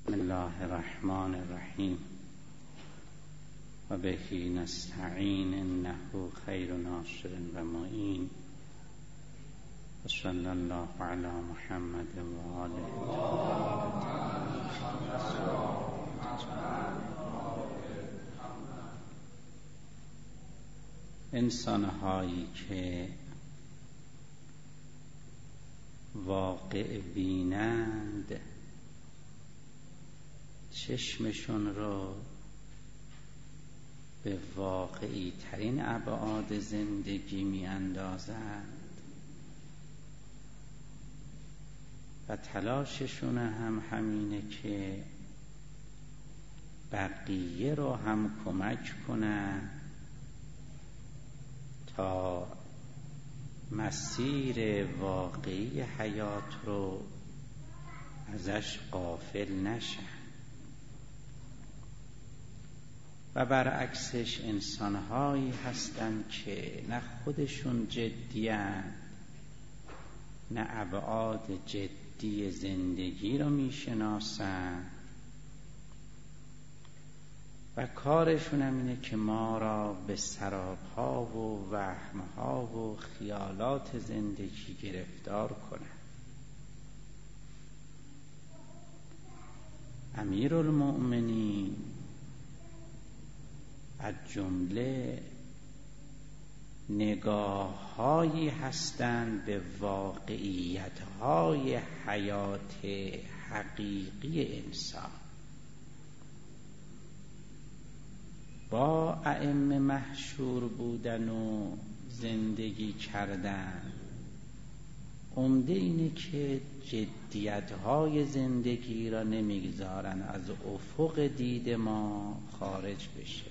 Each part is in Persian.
بسم الله الرحمن الرحیم و بهی نستعین انه خیر ناصر و معین و صلی الله علی محمد و آله. انسان‌هایی که واقع بینند چشمشون رو به واقعی ترین ابعاد زندگی می اندازند و تلاششون هم همینه که بقیه رو هم کمک کنن تا مسیر واقعی حیات رو ازش غافل نشن و برعکسش انسان‌هایی هستند که نه خودشون جدی‌اند نه ابعاد جدی زندگی رو میشناسن و کارشون هم اینه که ما را به سراب‌ها و وهم‌ها و خیالات زندگی گرفتار کنن. امیرالمؤمنین از جمله نگاه‌هایی هستند به واقعیت‌های حیات حقیقی انسان. با ائمه محشور بودن و زندگی کردن عمده اینه که جدیت‌های زندگی را نمیگذارن از افق دید ما خارج بشه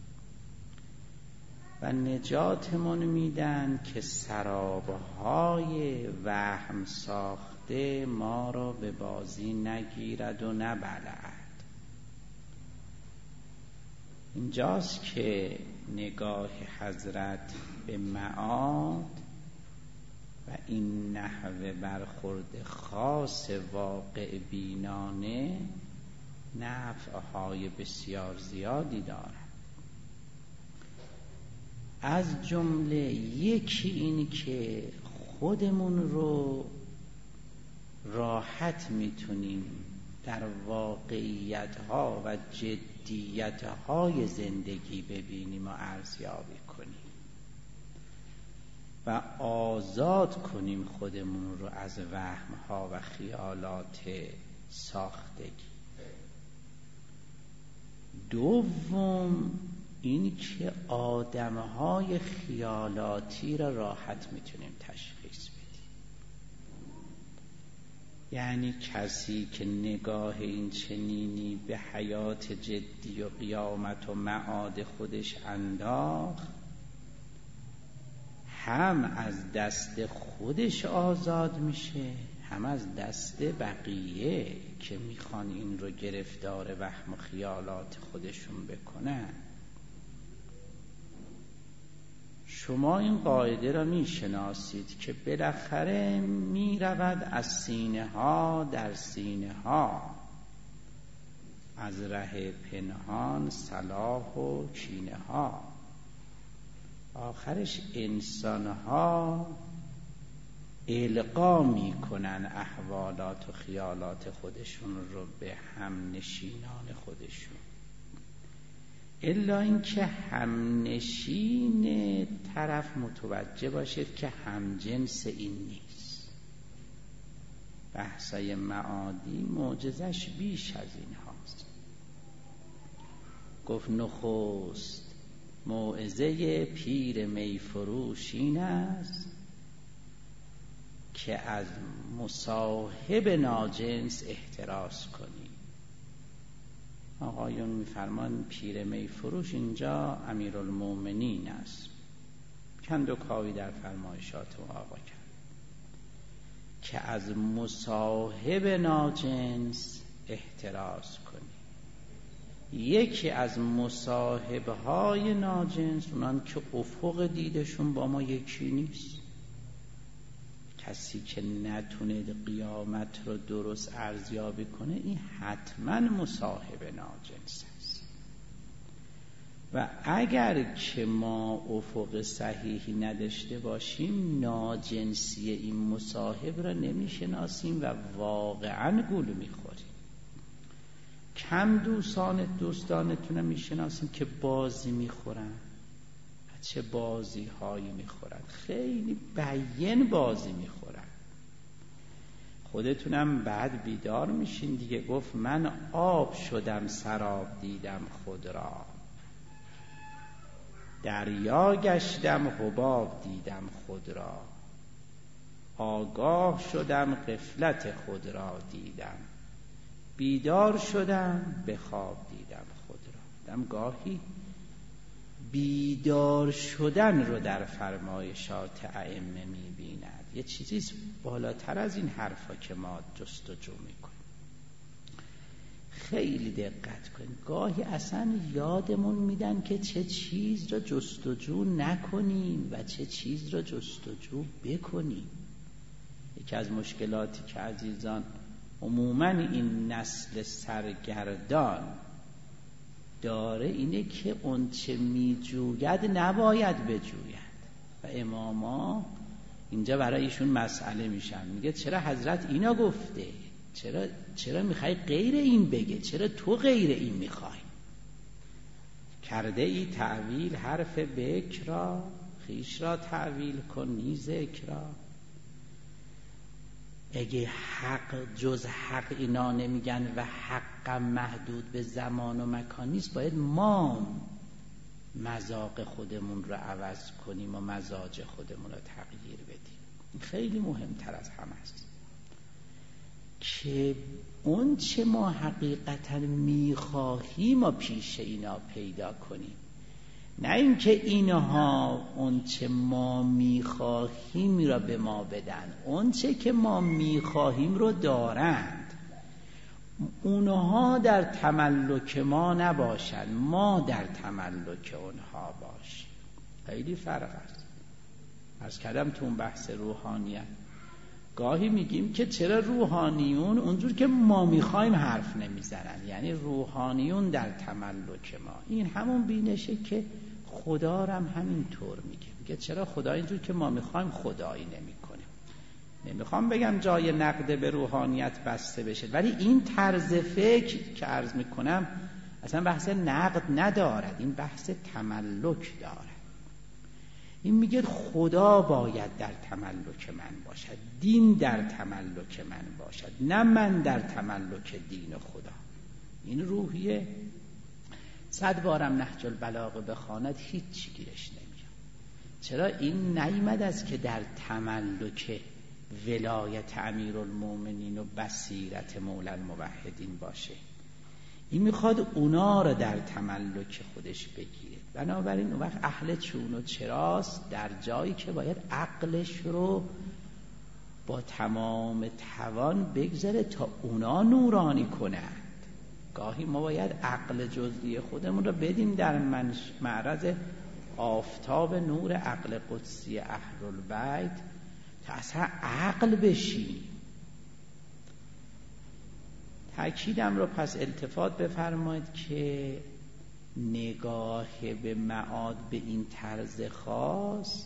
و نجاتمون میدن که سرابهای وهم ساخته ما را به بازی نگیرد و نبلعد. اینجاست که نگاه حضرت به معاد و این نحوه برخورد خاص واقع بینانه نفعهای بسیار زیادی دارد. از جمله یکی این که خودمون رو راحت میتونیم در واقعیت‌ها و جدیت‌های زندگی ببینیم و ارزیابی کنیم و آزاد کنیم خودمون رو از وهم‌ها و خیالات ساختگی. دوم این که آدم‌های خیالاتی را راحت میتونیم تشخیص بدیم. یعنی کسی که نگاه این چنینی به حیات جدی و قیامت و معاد خودش انداخت هم از دست خودش آزاد میشه هم از دست بقیه که میخوان این رو گرفتار وهم و خیالات خودشون بکنن. شما این قاعده را میشناسید که بالاخره میرود از سینه ها در سینه ها، از ره پنهان صلاح و کینه ها. آخرش انسان ها القا میکنن احوالات و خیالات خودشون رو به هم نشینان خودشون، الا اینکه هم نشین طرف متوجه باشید که هم جنس این نیست. بحثای معادی معجزش بیش از این هاست. گفت نخست موعظه پیر میفروش این است که از مصاحب ناجنس احتراز کنی. آقایون میفرمان پیر میفروش اینجا امیرالمؤمنین است. چند و کاوی در فرمایشات و آقا کرد که از مصاحب ناجنس احتراز کنی. یکی از مصاحبهای ناجنس اونان که افق دیدشون با ما یکی نیست. کسی که نتونه قیامت رو درست ارزیابی کنه این حتما مصاحب ناجنس است. و اگر که ما افق صحیحی نداشته باشیم ناجنسی این مصاحب را نمیشناسیم و واقعا گول میخوریم. کم دوستانتون میشناسیم که بازی میخورن، چه بازی هایی میخورن، خیلی بیان بازی میخورن. خودتونم بعد بیدار میشین دیگه. گفت من آب شدم سراب دیدم خود را، دریا گشتم حباب دیدم خود را، آگاه شدم غفلت خود را دیدم، بیدار شدم به خواب دیدم خود را. دم گاهی بیدار شدن رو در فرمایشات ائمه می‌بیند. یه چیزی بالاتر از این حرفا که ما جستجو میکنیم. خیلی دقت کنیم. گاهی اصلا یادمون میدن که چه چیز را جستجو نکنیم و چه چیز را جستجو بکنیم. یکی از مشکلاتی که عزیزان عموما این نسل سرگردان داره اینه که اون چه میجوید نباید بجوید و اماما اینجا برای ایشون مسئله میشن. میگه چرا حضرت اینا گفته؟ چرا میخوای غیر این بگه؟ چرا تو غیر این میخوای؟ کرده ای تعویل حرف بکر را، خیش را تعویل کن نی ذکر را. اگه حق جز حق اینا نمیگن و حق محدود به زمان و مکان نیست، باید ما مذاق خودمون رو عوض کنیم و مزاج خودمون رو تغییر بدیم. خیلی مهمتر از همه است که اون چه ما حقیقتا میخواهیم و پیش اینا پیدا کنیم، نه اینکه اینها اون چه ما میخواهیم را به ما بدن. اون چه که ما میخواهیم رو دارند، اونها در تملک ما نباشند، ما در تملک اونها باشیم. خیلی فرق است. عرض کردم تو اون بحث روحانیت گاهی میگیم که چرا روحانیون اونجور که ما میخوایم حرف نمیزنن، یعنی روحانیون در تملک ما. این همون بینشه که خدا رو هم همینطور میگه چرا خدا اینجور که ما میخوایم خدایی نمیکنه. نمیخوام بگم جای نقد به روحانیت بسته بشه، ولی این طرز فکر که عرض میکنم اصلا بحث نقد ندارد، این بحث تملک دارد. این میگه خدا باید در تملک من باشد، دین در تملک من باشد، نه من در تملک دین خدا. این روحیه 100 بارم نهج البلاغه بخواند هیچ گیرش نمیاد. چرا این نیامد است که در تملک ولایت امیرالمومنین و بصیرت مولا الموحدین باشه؟ این میخواد اونا رو در تملک خودش بگیره. بنابراین اون وقت اهل چون و چراست در جایی که باید عقلش رو با تمام توان بگذاره تا اونا نورانی کنند. گاهی ما باید عقل جزئی خودمون رو بدیم در معرض آفتاب نور عقل قدسی اهل البیت تا اصلا عقل بشیم. تأکیدم رو پس التفات بفرمایید که نگاه به معاد به این طرز خاص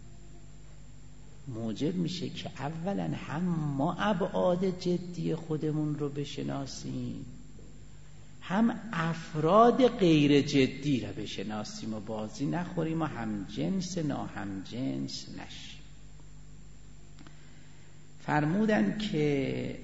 موجب میشه که اولا هم ما ابعاد جدی خودمون رو بشناسیم، هم افراد غیر جدی رو بشناسیم و بازی نخوریم و هم جنس ناهم جنس نشیم. فرمودن که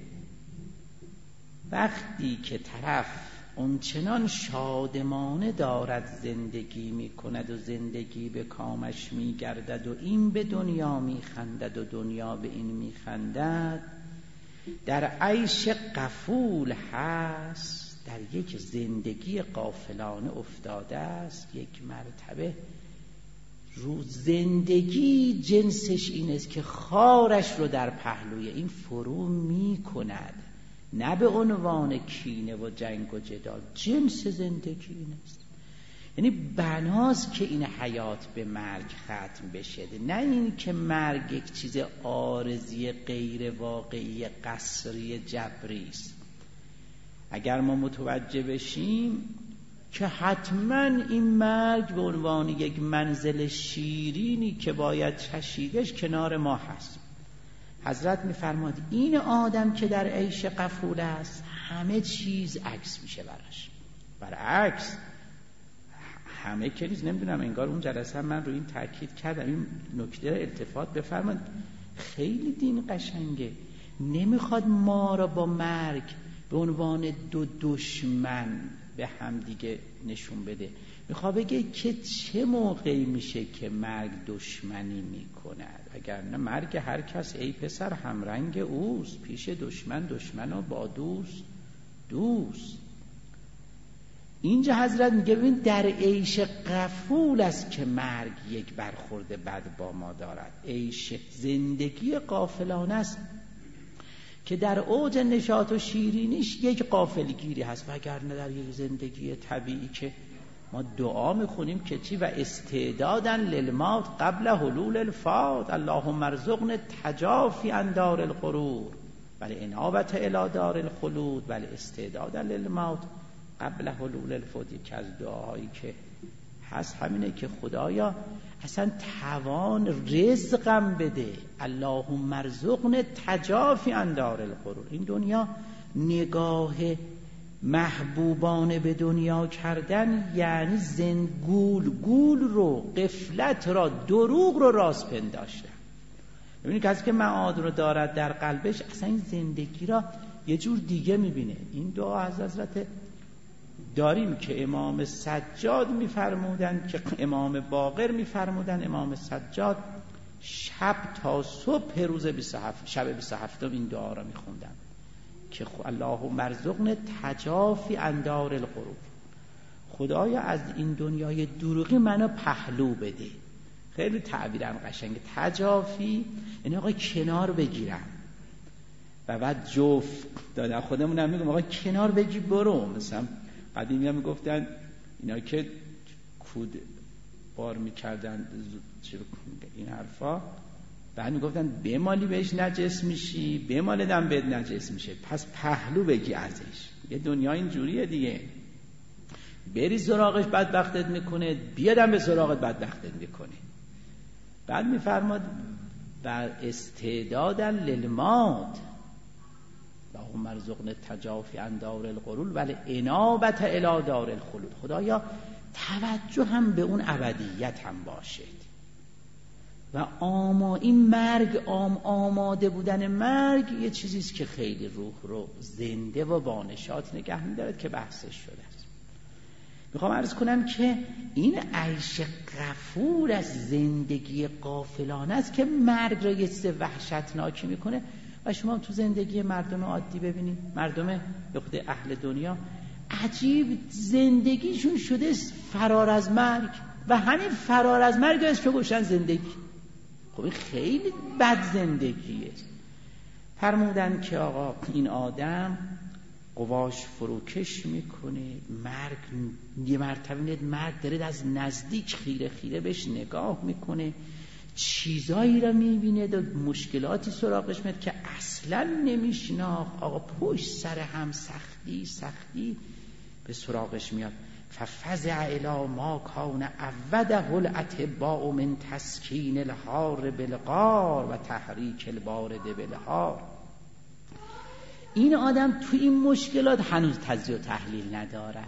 وقتی که طرف اونچنان شادمانه دارد زندگی می کند و زندگی به کامش می گردد و این به دنیا می خندد و دنیا به این می خندد، در عیش غفول هست، در یک زندگی غافلانه افتاده است. یک مرتبه رو زندگی جنسش این است که خارش رو در پهلوی این فرو می کند، نه به عنوان کینه و جنگ و جدال. جنس زندگی این است. یعنی بناست که این حیات به مرگ ختم بشه، نه این که مرگ یک چیز عارضی غیر واقعی قصری جبری است. اگر ما متوجه بشیم که حتما این مرگ به عنوان یک منزل شیرینی که باید چشیدش کنار ما هست. حضرت می‌فرماد این آدم که در عیش غفول است همه چیز عکس میشه براش. برعکس همه که نیست، نمیدونم انگار اون جلسه من رو این تاکید کردم، این نکته التفات بفرمایید. خیلی دین قشنگه، نمیخواد ما را با مرگ به عنوان دو دشمن به هم دیگه نشون بده، میخواد بگه که چه موقعی میشه که مرگ دشمنی میکند. اگر نه مرگ هر کس ای پسر همرنگ اوست، پیش دشمن دشمن و با دوست دوست. اینجا حضرت میگه ببین در عیش غفول است که مرگ یک برخورد بد با ما دارد. عیش زندگی غافلانه است که در اوج نشاط و شیرینیش یک غافلگیری هست، وگرنه در یک زندگی طبیعی که ما دعا میخونیم که چی؟ و استعدادا للموت قبل حلول الفات اللهم ارزقنا تجافی عن دار الغرور ولی انابت الی دار الخلود ولی استعدادا للموت قبل حلول الفوت. که از دعاهایی که هست همینه که خدایا اصلا توان رزقم بده، اللهم ارزقنا تجافی عن دار الغرور. این دنیا نگاه محبوبانه به دنیا کردن یعنی گول رو، غفلت را، دروغ رو راست پنداشتن. ببینید کسی که معاد رو دارد در قلبش اصلا این زندگی را یه جور دیگه میبینه. این دعا از حضرت داریم که امام سجاد میفرمودن، که امام باقر میفرمودن، امام سجاد شب تا صبح روز 27 شب 27 این دعا را میخوندن که اللهم ارزقنا تجافی عن دار الغرور. خدایا از این دنیای دروغی منو پهلو بده. خیلی تعبیرم قشنگه. تجافی یعنی آقا کنار بگیرم و بعد جوف دادن. خودمون هم میگم آقا کنار بگی برو. مثلا قدیمی هم میگفتن اینا که کود بار میکردن این حرفا، بعد میگفتن بمالی بهش نجس میشی، بمالدم بهت نجس میشه، پس پهلو بگی ازش. یه دنیا اینجوریه دیگه، بری سراغش بدبختت میکنه، بیادم به سراغت بدبختت میکنه. بعد میفرماد بر استعدادا للموت اللهم ارزقنا التجافی عن دار الغرور ولی انابت الی دار الخلود. خدایا توجه هم به اون ابدیت هم باشد و این مرگ آماده بودن مرگ یه چیزیست که خیلی روح رو زنده و بانشات نگه می‌دارد که بحثش شده است. میخوام عرض کنم که این عیش غفور از زندگی غافلانه است که مرگ را یه چیز وحشتناکی میکنه. و شما تو زندگی مردم عادی ببینید، مردم به خود اهل دنیا عجیب زندگیشون شده فرار از مرگ و همین فرار از مرگ است که گوشن زندگی. خب این خیلی بد زندگیه. فرمودن که آقا این آدم قواش فروکش میکنه، مرگ یه مرتبه مرگ داره از نزدیک خیره خیره بهش نگاه میکنه، چیزایی را میبینه، مشکلاتی سراغش میاد که اصلا نمیشناخت. آقا پشت سر هم سختی به سراغش میاد. ففزع الی ما کان عوده الاطباء من تسکین الحار بالغار و تحریک البارد بالحار. این آدم تو این مشکلات هنوز تجزیه و تحلیل ندارد.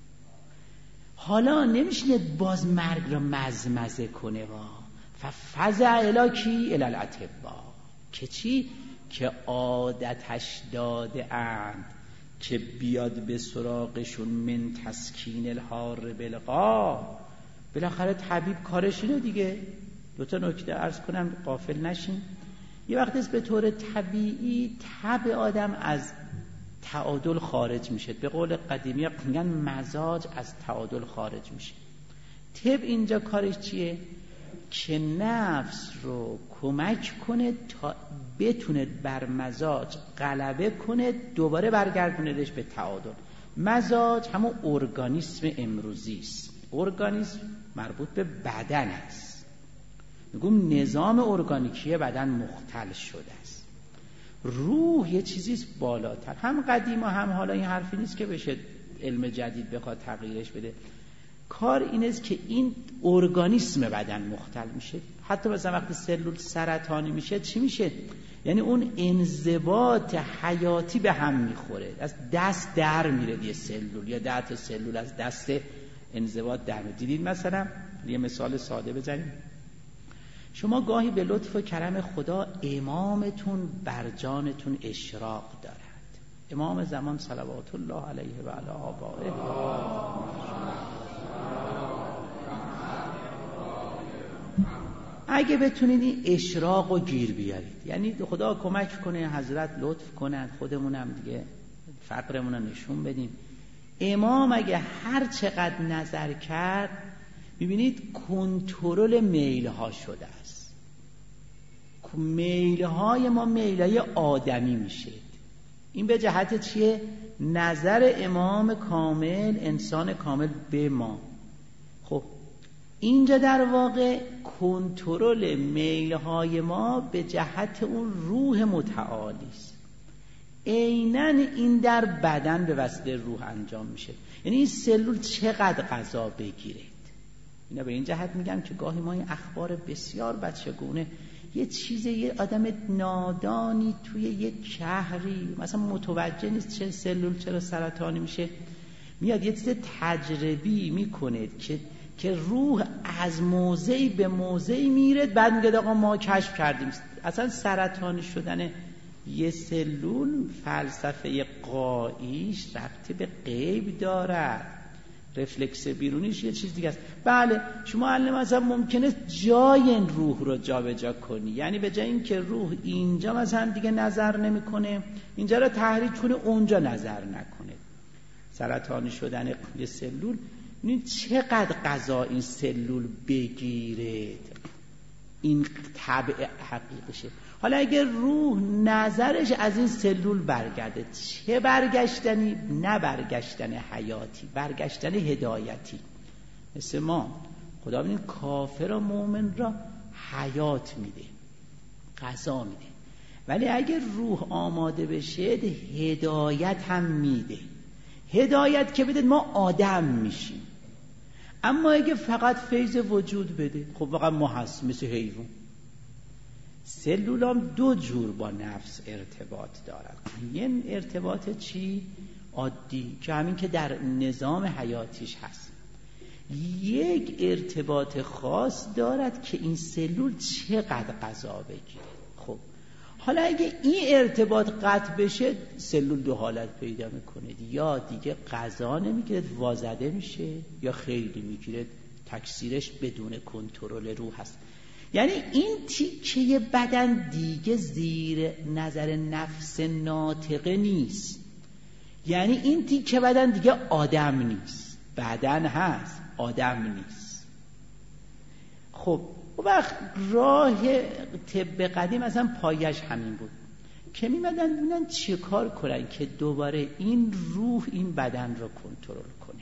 حالا نمیشه باز مرگ را مزمزه کنه ففزع الی کی؟ الی الاطباء. که چی؟ که عادتش داده اند که بیاد به سراغشون من تسکین الحار بالغار. بالاخره طبیب کارش اینه دیگه. دو تا نکته عرض کنم غافل نشین. یه وقتی است به طور طبیعی طبع آدم از تعادل خارج میشه. به قول قدیمی میگن مزاج از تعادل خارج میشه. طب اینجا کارش چیه؟ که نفس رو کمک کنه تا بتونه بر مزاج غلبه کنه، دوباره برگردوندش به تعادل. مزاج همون ارگانیسم امروزی است. ارگانیسم مربوط به بدن است. میگم نظام ارگانیکی بدن مختل شده است. روح یه چیزی بالاتر، هم قدیم و هم حالا این حرفی نیست که بشه علم جدید بخواد تغییرش بده. کار این است که این ارگانیسم بدن مختل میشه. حتی مثلا وقتی سلول سرطانی میشه چی میشه؟ یعنی اون انضباط حیاتی به هم میخوره، از دست در میره یه سلول یا 10 تا سلول از دست انضباط در میره. دیدید مثلا یه مثال ساده بزنیم، شما گاهی به لطف و کرم خدا امامتون بر جانتون اشراق دارد، امام زمان صلوات الله علیه و علی آبائه، اگه بتونید این اشراق رو گیر بیارید، یعنی خدا کمک کنه، حضرت لطف کنن، خودمونم دیگه فقرمون رو نشون بدیم. امام اگه هر چقدر نظر کرد میبینید کنترل میلها شده است. میلهای ما میلهای آدمی میشه. این به جهت چیه؟ نظر امام کامل، انسان کامل به ما. خب اینجا در واقع کنترل میلهای ما به جهت اون روح متعالی است. عیناً این در بدن به وسیله روح انجام میشه. یعنی این سلول چقدر غذا بگیره. اینا به این جهت میگم که گاهی ما این اخبار بسیار بچگونه، یه آدم نادانی توی یک شهری مثلا متوجه نیست چه سلول چرا سرطانی میشه، میاد یه چیز تجربی میکنه که روح از موضعی به موضعی میره، بعد میگه آقا ما کشف کردیم. اصلا سرطانی شدن یه سلول فلسفه قائیش ربطی به غیب داره، رفلکس بیرونیش یه چیز دیگه است. بله شما علم مثلا ممکنه جای این روح رو جابجا کنی، یعنی به جای این که روح اینجا مثلا دیگه نظر نمیکنه، اینجا رو تحریک کنه اونجا نظر نکنه. سرطانی شدن یه سلول، این چقدر غذا این سلول بگیره، این طبع حقیقشه. حالا اگر روح نظرش از این سلول برگرده، چه برگشتنی؟ نه برگشتن حیاتی، برگشتن هدایتی. مثل ما خدا ببینید کافر و مؤمن را حیات میده، غذا میده، ولی اگر روح آماده بشه هدایت هم میده. هدایت که بده ما آدم میشیم، اما اگه فقط فیض وجود بده خب فقط ما هست مثل حیوان. سلولام 2 جور با نفس ارتباط دارن. یه ارتباط چی؟ عادی که همین که در نظام حیاتیش هست. یک ارتباط خاص دارد که این سلول چقدر غذا بگیره. خب حالا اگه این ارتباط قطع بشه سلول 2 حالت پیدا میکنه، یا دیگه غذا نمیگیره وازده میشه، یا خیلی میگیره تکثیرش بدون کنترل روح هست. یعنی این تیکه بدن دیگه زیر نظر نفس ناطقه نیست، یعنی این تیکه بدن دیگه آدم نیست، بدن هست آدم نیست. خب وقت راه طب قدیم اصلا پایش همین بود که میمدن ببینن چه کار کنن که دوباره این روح این بدن رو کنترل کنه.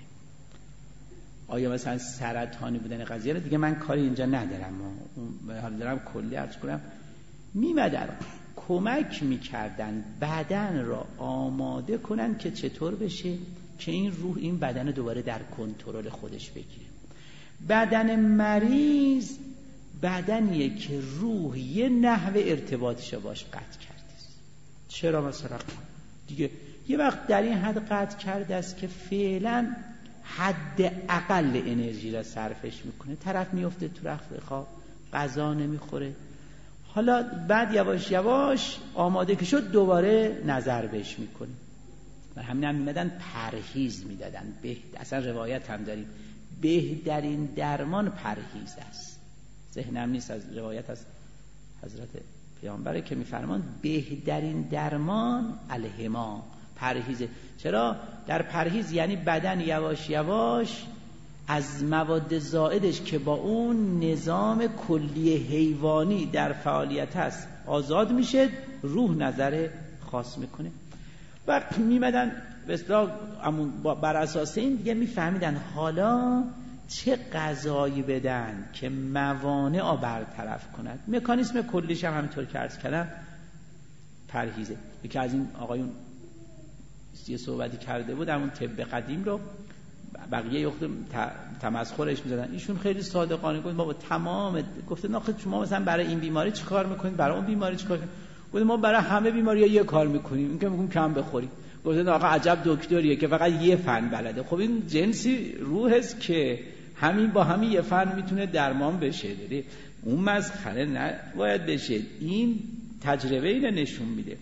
آیا مثلا سرطانی بودن قضیه رو دیگه من کاری اینجا ندارم، حالا دارم کلی عرض کنم. میمدن کمک میکردن بدن را آماده کنن که چطور بشه که این روح این بدن دوباره در کنترل خودش بگیره. بدن مریض بدنیه که روح یه نحوه ارتباطش باش قطع کرده است. چرا مثلا دیگه یه وقت در این حد قطع کرده است که فعلا حد اقل انرژی را صرفش میکنه، طرف میفته تو رخت خواب، غذا نمیخوره. حالا بعد یواش یواش آماده که شد دوباره نظر بهش میکنه و همین هم میمدن پرهیز میدادن. اصلا روایت هم داریم بهترین درمان پرهیز است. ذهنم نیست، از روایت از حضرت پیامبره که میفرمان بهترین درمان الحما، پرهیزه. چرا؟ در پرهیز یعنی بدن یواش یواش از مواد زائدش که با اون نظام کلی حیوانی در فعالیت هست آزاد میشه، روح نظر خاص میکنه. وقت میمدن بسیار بر اساس این دیگه میفهمیدن حالا چه غذایی بدن که موانع برطرف کند. مکانیسم کلیش هم همینطور که عرض کردم پرهیزه. یکی از این آقایون یه صحبتی کرده بود همون طب قدیم رو بقیه یخت تمسخرش می‌زدن، ایشون خیلی صادقانه گفت ما با تمام گفته نه شما مثلا برای این بیماری چی کار میکنید، برای اون بیماری چی کار میکنید؟ گفت ما برای همه بیماری‌ها یه کار میکنیم، این که میگم کم بخورید. گفت آقا عجب دکتریه که فقط یه فن بلده. خب این جنسی روح است که همین با همین یه فن میتونه درمان بشه، داره اون مسخره نباید بشه. این تجربه اینو نشون میده.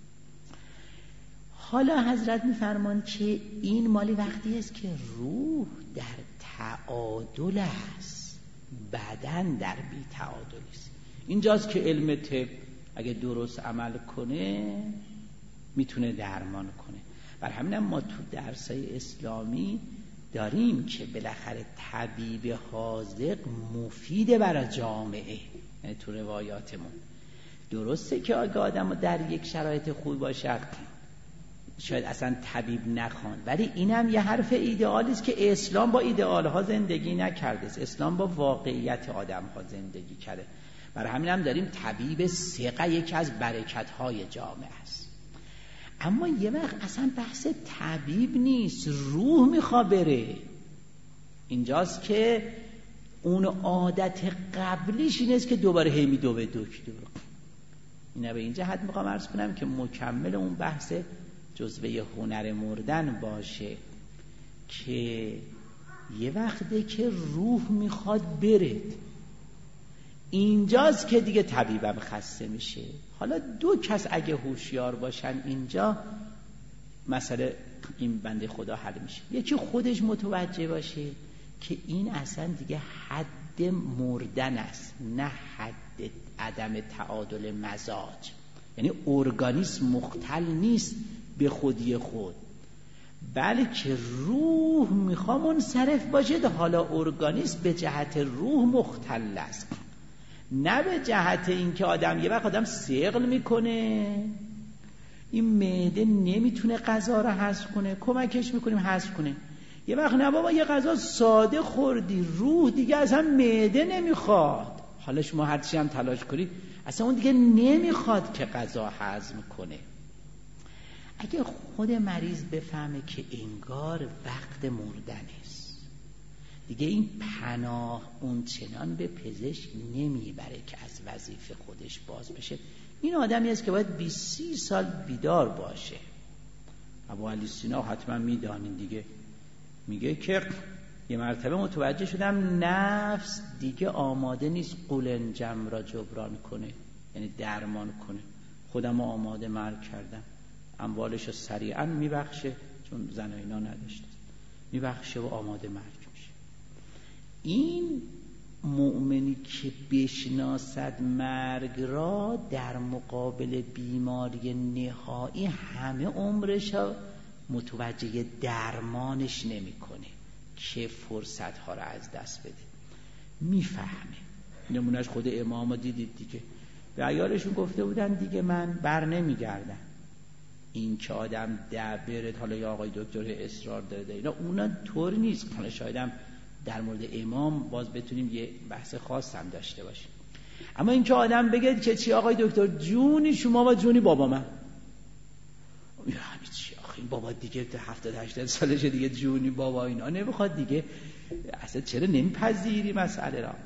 حالا حضرت میفرمان که این مالی وقتی است که روح در تعادل است، بدن در بی تعادل است. اینجاست که علم طب اگه درست عمل کنه میتونه درمان کنه. بر همین ما تو درسای اسلامی داریم که بالاخره طبیب حاذق مفیده برای جامعه. یعنی تو روایاتمون درسته که اگه آدم در یک شرایط خوب باشه شاید اصلا طبیب نخوان، ولی این هم یه حرف ایدئالی است که اسلام با ایدئال ها زندگی نکرده است، اسلام با واقعیت آدم ها زندگی کرده. برای همین هم داریم طبیب ثقه یکی از برکت های جامعه است. اما یه وقت اصلا بحث طبیب نیست، روح میخوا بره. اینجاست که اون عادت قبلیش این است که دوباره هی میدوه دکتر. اینا به این جهت میخوام عرض کنم که مکمل اون بحث جزوه هنر مردن باشه که یه وقته که روح میخواد بره، اینجاست که دیگه طبیبم خسته میشه. حالا دو کس اگه هوشیار باشن اینجا مسئله این بنده خدا حل میشه. یکی خودش متوجه باشه که این اصلا دیگه حد مردن است، نه حد عدم تعادل مزاج. یعنی ارگانیسم مختل نیست به خودی خود، بلکه روح میخوام منصرف باشه. حالا ارگانیسم به جهت روح مختل است، نه به جهت اینکه آدم یه وقت آدم ثقل میکنه، این معده نمیتونه غذا رو هضم کنه، کمکش میکنیم هضم کنه. یه وقت نه بابا یه غذا ساده خوردی، روح دیگه اصلا معده نمیخواد. حالا شما هرچی هم تلاش کنید اصلا اون دیگه نمیخواد که غذا هضم کنه. اگه خود مریض بفهمه که انگار وقت مردن است، دیگه این پناه اون چنان به پزشک نمیبره که از وظیفه خودش باز بشه. این آدمی است که باید 20 سال بیدار باشه. ابوعلی سینا حتما میدانین دیگه، میگه که یه مرتبه متوجه شدم نفس دیگه آماده نیست قولنجم را جبران کنه، یعنی درمان کنه. خودم آماده مرگ کردم، اموالش رو سریعا میبخشه چون زن و اینا نداشته، میبخشه و آماده مرگ میشه. این مؤمنی که بشناسد مرگ را در مقابل بیماری نهایی همه عمرش متوجه درمانش نمیکنه که فرصت ها را از دست بده، میفهمه. نمونهش خود امام دیدید دیگه، به عیالشون گفته بودن دیگه من بر نمیگردم. این که آدم برد، حالا یا آقای دکتر اصرار داره اینا، اونا طور نیست. حالا شایدم در مورد امام باز بتونیم یه بحث خاص هم داشته باشیم. اما این که آدم بگه که چی آقای دکتر، جونی شما و جونی بابا من، یعنی چی آخه این بابا دیگه 70-80 سالشه دیگه جونی بابا اینا نمیخواد دیگه، اصلا چرا نمیپذیری مسئله را؟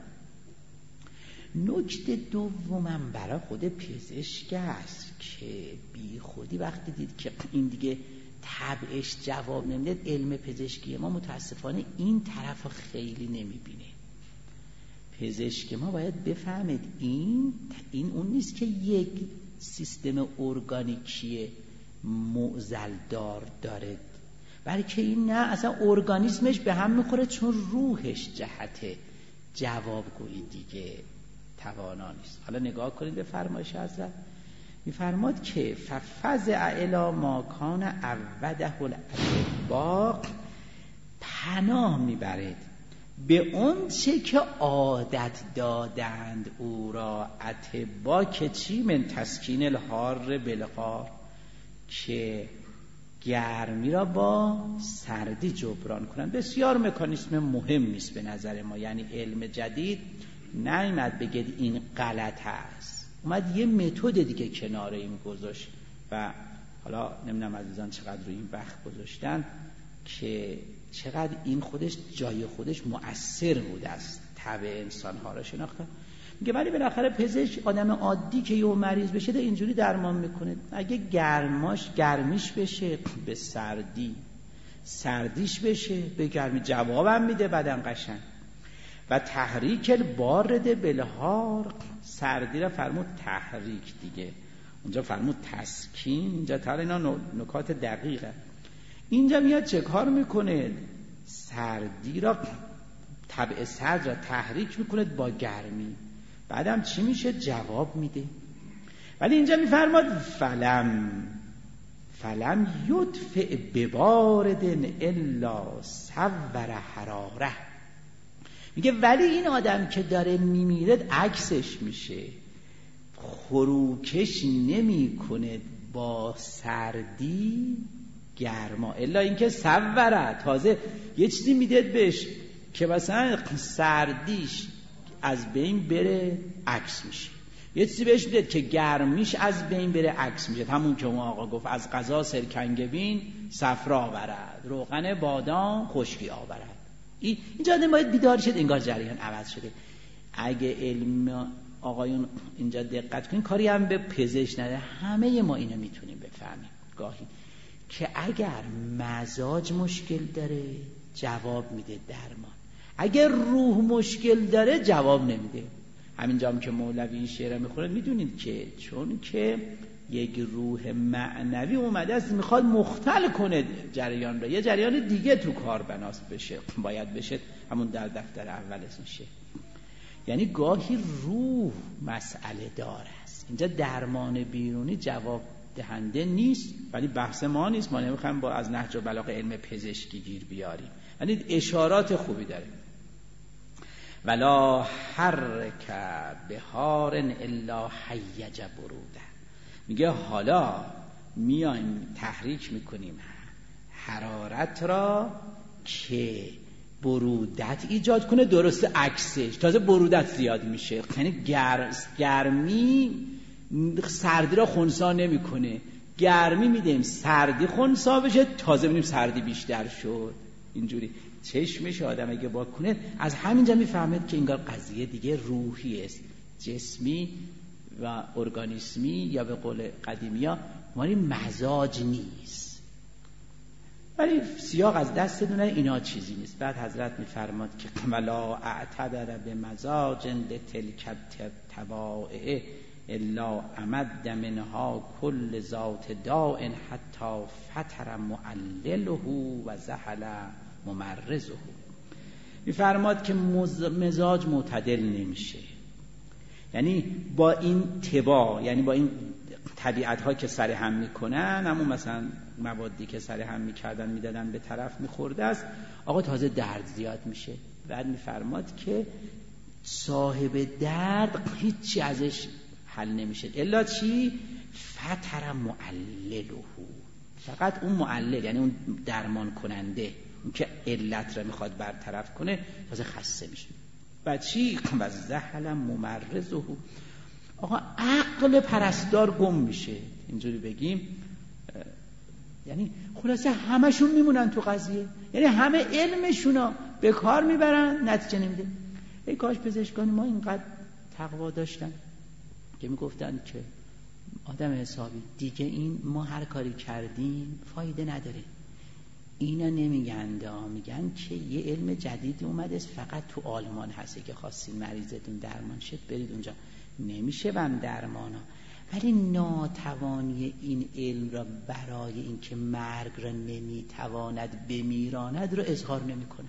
نکته دومم برای خود پزشک است که بی خودی وقتی دید که این دیگه طبعش جواب نمیده، علم پزشکی ما متاسفانه این طرف خیلی نمیبینه. پزشک ما باید بفهمید این اون نیست که یک سیستم ارگانیکی معضل‌دار داره، بلکه این نه، اصلا ارگانیسمش به هم میخوره چون روحش جهت جوابگویی دیگه توانا نیست. حالا نگاه کنید به فرمایش حضرت، میفرماد که ففزع الی ما کان عوده الاطباء، پناه میبرد به اون چه که عادت دادند او را اطباء، که چی؟ من تسکین الحار بالغار، که گرمی را با سردی جبران کنن. بسیار مکانیسم مهمی است به نظر ما. یعنی علم جدید نیامد بگید این غلط است، اومد یه متد دیگه کنار این گذاشت و حالا نمیدونم عزیزان چقدر روی این وقت گذاشتن که چقدر این خودش جای خودش مؤثر بود است طبع انسان‌ها را شناختن. میگه ولی بالاخره پزشک آدم عادی که یه مریض بشه ده اینجوری درمان میکنه. اگه گرمیش بشه به سردی، سردیش بشه به گرمی، جوابم میده بدن قشنگ. و تحریک البارد بالحار، سردی را فرمود تحریک دیگه، اونجا فرمود تسکین، اینجا تا اینا نکات دقیقه. اینجا میاد چه کار میکنه؟ سردی را، طبع سرد را تحریک میکنه با گرمی، بعدم چی میشه؟ جواب میده. ولی اینجا میفرماد فلم یدفع ببارد الا صور حراره. میگه ولی این آدم که داره میمیره عکسش میشه، خروکش نمی کنه با سردی گرما، الا اینکه صوره، تازه یه چیزی میدید بهش که مثلا سردیش از بین بره عکس میشه، یه چیزی بهش میدید که گرمیش از بین بره عکس میشه. همون که اون آقا گفت از قضا سرکنگبین صفرا آورد، روغن بادام خشکی آورد. اینجا آدم باید بیدار شد، انگار جریان عوض شده. اگه علم آقایون اینجا دقت کنین، کاری هم به پزشک نده، همه ما اینو میتونیم بفهمیم گاهی که اگر مزاج مشکل داره جواب میده درمان، اگر روح مشکل داره جواب نمیده. همینجا هم که مولوی این شعر میخونه میدونید که چون که یک روح معنوی اومده است میخواد مختل کنه جریان را، یه جریان دیگه تو کار بناست بشه، باید بشه همون در دفتر اول میشه. یعنی گاهی روح مسئله دار است. اینجا درمان بیرونی جواب دهنده نیست، ولی بحث ما نیست، ما نمیخوایم با از نهج البلاغه علم پزشکی گیر بیاریم، یعنی اشارات خوبی داره. ولا حرک بهار الا حیج بروده. میگه حالا میایم تحریک میکنیم حرارت را که برودت ایجاد کنه، درست عکسش، تازه برودت زیاد میشه. یعنی گرمی سردی را خنثی نمیکنه، گرمی میدیم سردی خنثی بشه، تازه ببینیم سردی بیشتر شد. اینجوری چشمش آدم اگه با کنه از همینجا میفهمید که انگار قضیه دیگه روحی است، جسمی و ارگانیسمی، یا به قول قدیمیا ماری مزاج نیست. ولی سیاق از دست دونه اینا چیزی نیست. بعد حضرت میفرماد که ولا اعتبر به مزاج لتلک التوائع الا امد منها کل ذات داء حتی فتر معلله و زحل ممرزه. میفرماد که مزاج معتدل نمیشه، یعنی با این تبا، یعنی با این طبیعت ها که سر هم میکنن، همون مثلا موادی که سر هم میکردن میدادن به طرف میخورده است، آقا تازه درد زیاد میشه. بعد میفرماد که صاحب درد هیچی ازش حل نمیشه الا چی؟ فتر معلله، فقط اون معلل یعنی اون درمان کننده، اون که علت را میخواد برطرف کنه تازه خسته میشه. بعد چی؟ و زحل ممرزه، آقا عقل پرستار گم میشه، اینجوری بگیم. یعنی خلاصه همشون میمونن تو قضیه، یعنی همه علمشونا به کار میبرن، نتیجه نمیده. ای کاش پزشکان ما اینقدر تقوا داشتن که میگفتن که آدم حسابی دیگه این ما هر کاری کردیم فایده نداره. اینا نمیگن، میگن که یه علم جدید اومده فقط تو آلمان هست که خواستین مریضتون درمان شد برید اونجا، نمیشه بم درمانا. ولی ناتوانی این علم را برای اینکه مرگ را نمیتواند بمیراند را اظهار نمیکنه.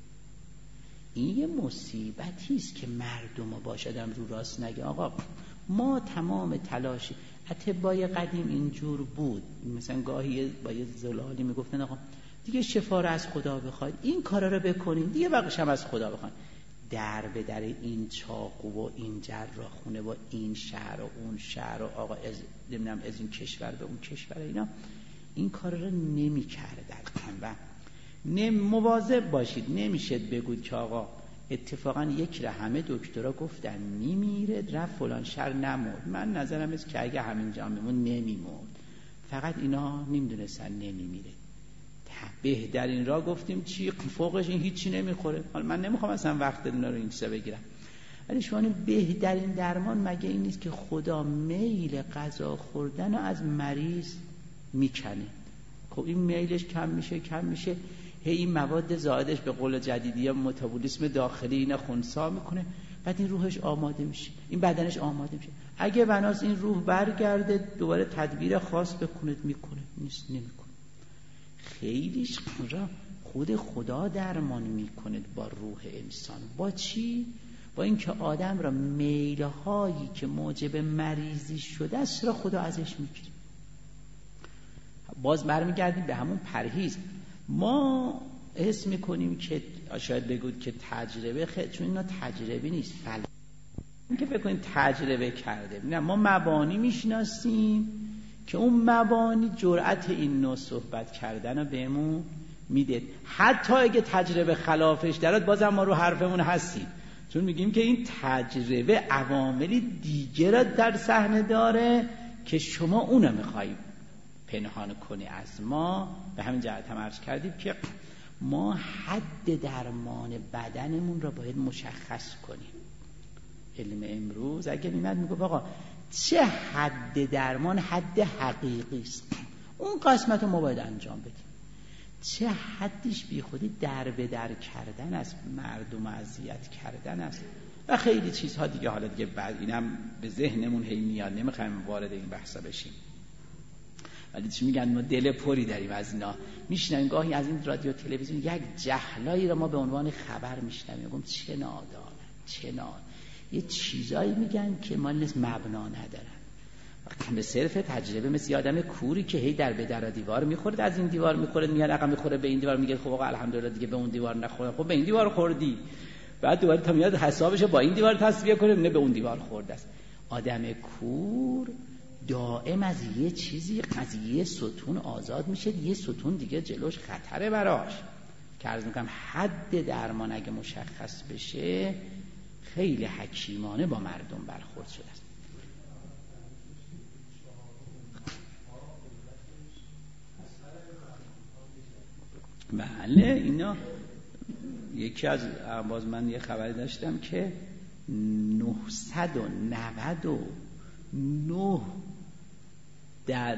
این یه مصیبتی است که مردم باش آدم رو راست نگه. آقا ما تمام تلاشی، اطبای قدیم اینجور بود، مثلا گاهی با یه زلالی میگفتن آقا دیگه شفا را از خدا بخواید، این کارا رو بکنین، دیگه بقیش هم از خدا بخواید. در به در این چاقو و این جراحخونه و این شهر و اون شهر و آقا از نمیدونم از این کشور به اون کشور، اینا این کار رو نمی‌کردن و مواظب باشید. نمیشد بگید که آقا اتفاقا یک را همه دکترها گفتن میمیره، رفت فلان شهر نمرد. من نظرم است که اگه همینجا میمون نمیمرد، فقط اینا نمیدونستن نمیمیره. بهترین را گفتیم چی؟ فوقش این هیچی نمیخوره. حالا من نمیخوام اصلا وقت اینا رو این چیزا بگیرم، ولی شما بهترین درمان مگه این نیست که خدا میل غذا خوردن رو از مریض میکنه؟ خب این میلش کم میشه، هی این مواد زائدش به قول جدیدی متابولیسم داخلی اینا خنثی میکنه، بعد این روحش آماده میشه، این بدنش آماده میشه. اگه بناس این روح برگرده دوباره تدبیر خاص بکنید میکنه، نیست نمیکنه. خیلیش را خود خدا درمان میکنه با روح انسان. با چی؟ با اینکه آدم را میلهایی که موجب مریضی شده است را خدا ازش میگیره. باز برمیگردیم به همون پرهیز. ما حس میکنیم که شاید بگید که تجربه چون اینا تجربه نیست، این که فکر کنید تجربه کرده. نه، ما مبانی میشناسیم که اون مبانی جرأت این نوع صحبت کردن رو بهمون میده. حتی اگه تجربه خلافش درات بازم ما رو حرفمون هستیم، چون میگیم که این تجربه عواملی دیگه را در صحنه داره که شما اونو میخوایی پنهان کنی از ما. به همین جهت هم عرض کردیم که ما حد درمان بدنمون را باید مشخص کنیم. علم امروز اگه میمد میگفت آقا چه حد درمان حد حقیقی است، اون قسمت رو ما باید انجام بدیم. چه حدیش بی خودی در به در کردن است، مردم اذیت کردن است و خیلی چیزها دیگه. حالا دیگه بعد اینم به ذهنمون هی میاد، نمیخوایم وارد این بحثا بشیم، ولی چی میگن ما دل پری داریم از اینا. میشنویم گاهی از این رادیو تلویزیون یک جهلایی رو ما به عنوان خبر میشنویم، میگم چه نادانن، یه چیزایی میگن که مال نیست، مبنا ندارن. به صرف تجربه، مثل آدم کوری که هی در به در دیوار میخورد، از این دیوار میخوره میاد عقب میخوره به این دیوار، میگه خب آقا الحمدلله دیگه به اون دیوار نخورد، خب به این دیوار خوردی، بعد دوباره تا میاد حسابش با این دیوار تصفیه کنه، نه به اون دیوار خورده است. آدم کور دائم از یه چیزی، از یه ستون آزاد میشه، یه ستون دیگه جلوش خطره براش. که عرض میکنم حد درمان اگه مشخص بشه خیلی حکیمانه با مردم برخورد شده است. بله، اینا یکی از باز من یه خبری داشتم که 999 در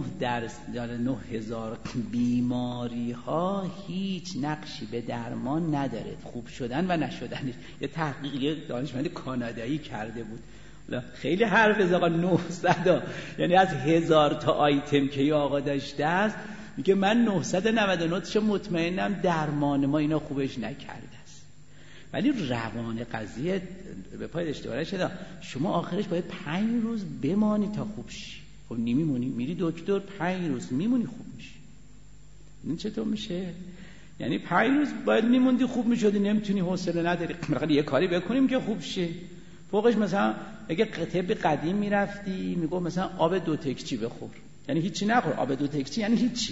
9,000 بیماری ها هیچ نقشی به درمان نداره، خوب شدن و نشدنش. یه تحقیق دانشمند کانادایی کرده بود. خیلی حرف از آقا 900 یعنی از 1000 تا آیتم که یه آقا داشته است، میگه من 999 تا مطمئنم درمان ما اینا خوبش نکرده است. ولی روان قضیه به پای اشتباه شده. شما آخرش باید 5 روز بمانی تا خوب شی. خب نمیمونی، میری دکتر 5 روز میمونی خوب میشی. این چطور میشه؟ یعنی 5 روز باید میموندی خوب میشدی، نمیتونی، حوصله نداری. مثلا یه کاری بکنیم که خوب شه. فوقش مثلا اگه طب قدیم میرفتی میگم مثلا آب 2 تکچی بخور، یعنی هیچی نخور. آب 2 تکچی یعنی هیچی.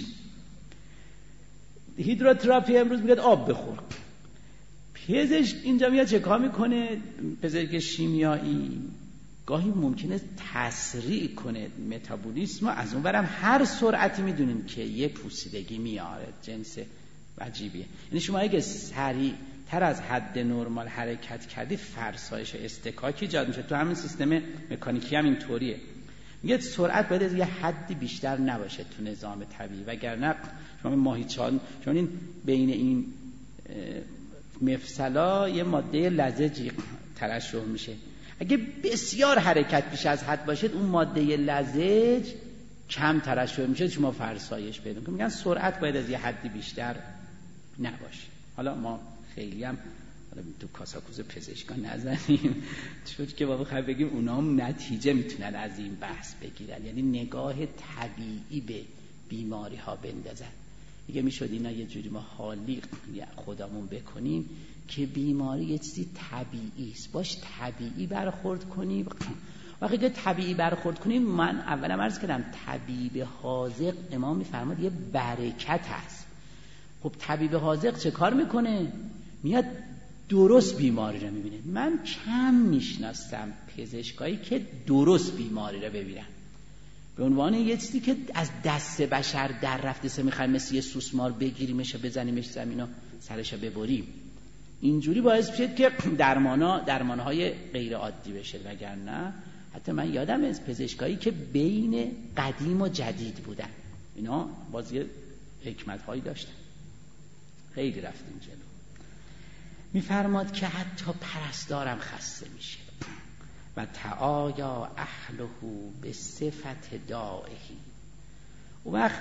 هیدروتراپی امروز میگه آب بخور. پزشک اینجا میاد چه کار میکنه؟ پزشک شیمیایی گاهی ممکنه تسریع کنه متابولیسم، از اون برم هر سرعتی میدونین که یه پوسیدگی میاره، جنس عجیبیه. یعنی شما اگه سریع تر از حد نرمال حرکت کردی فرسایش استکاکی ایجاد میشه. تو همین سیستم مکانیکی هم اینطوریه. میگه سرعت باید از یه حدی بیشتر نباشه تو نظام طبیعی، وگرنه شما ماهیچه‌ها، چون این بین این مفصلا یه ماده لزجی ترشح میشه، اگه بسیار حرکت بیش از حد باشه اون ماده لزج کم ترشح میشه، شما فرسایش پیدا میکنید. میگن سرعت باید از یه حدی بیشتر نباشه. حالا ما خیلی هم تو کاساکوز پزشکان نزنیم، چون که بابا خواهی بگیم اونا هم نتیجه میتونن از این بحث بگیرن، یعنی نگاه طبیعی به بیماری ها بندازن. دیگه میشد اینا یه جوری ما حالی خودمون بکنیم که بیماری یه چیزی طبیعی است، باش طبیعی برخورد کنیم. وقتی که طبیعی برخورد کنیم، من اولا عرض کردم طبیب حاذق امام میفرماد یه برکت هست. خب طبیب حاذق چه کار میکنه؟ میاد درست بیماری رو میبینه. من کم میشناسم پزشکایی که درست بیماری رو ببینن، به عنوان یه چیزی که از دست بشر در رفته، سه میخوایم مثل یه سوسمار بگیریمش و بزنیمش زمین و سرش رو ببریم. اینجوری باعث میشه که درمانهای غیر عادی بشه. وگرنه حتی من یادم از پزشکایی که بین قدیم و جدید بودن، اینا بازی حکمت‌هایی داشتن، خیلی رفتیم جلو. میفرماد که حتی پرستارم خسته میشه و تعایا اهله به صفت دائهی. اون وقت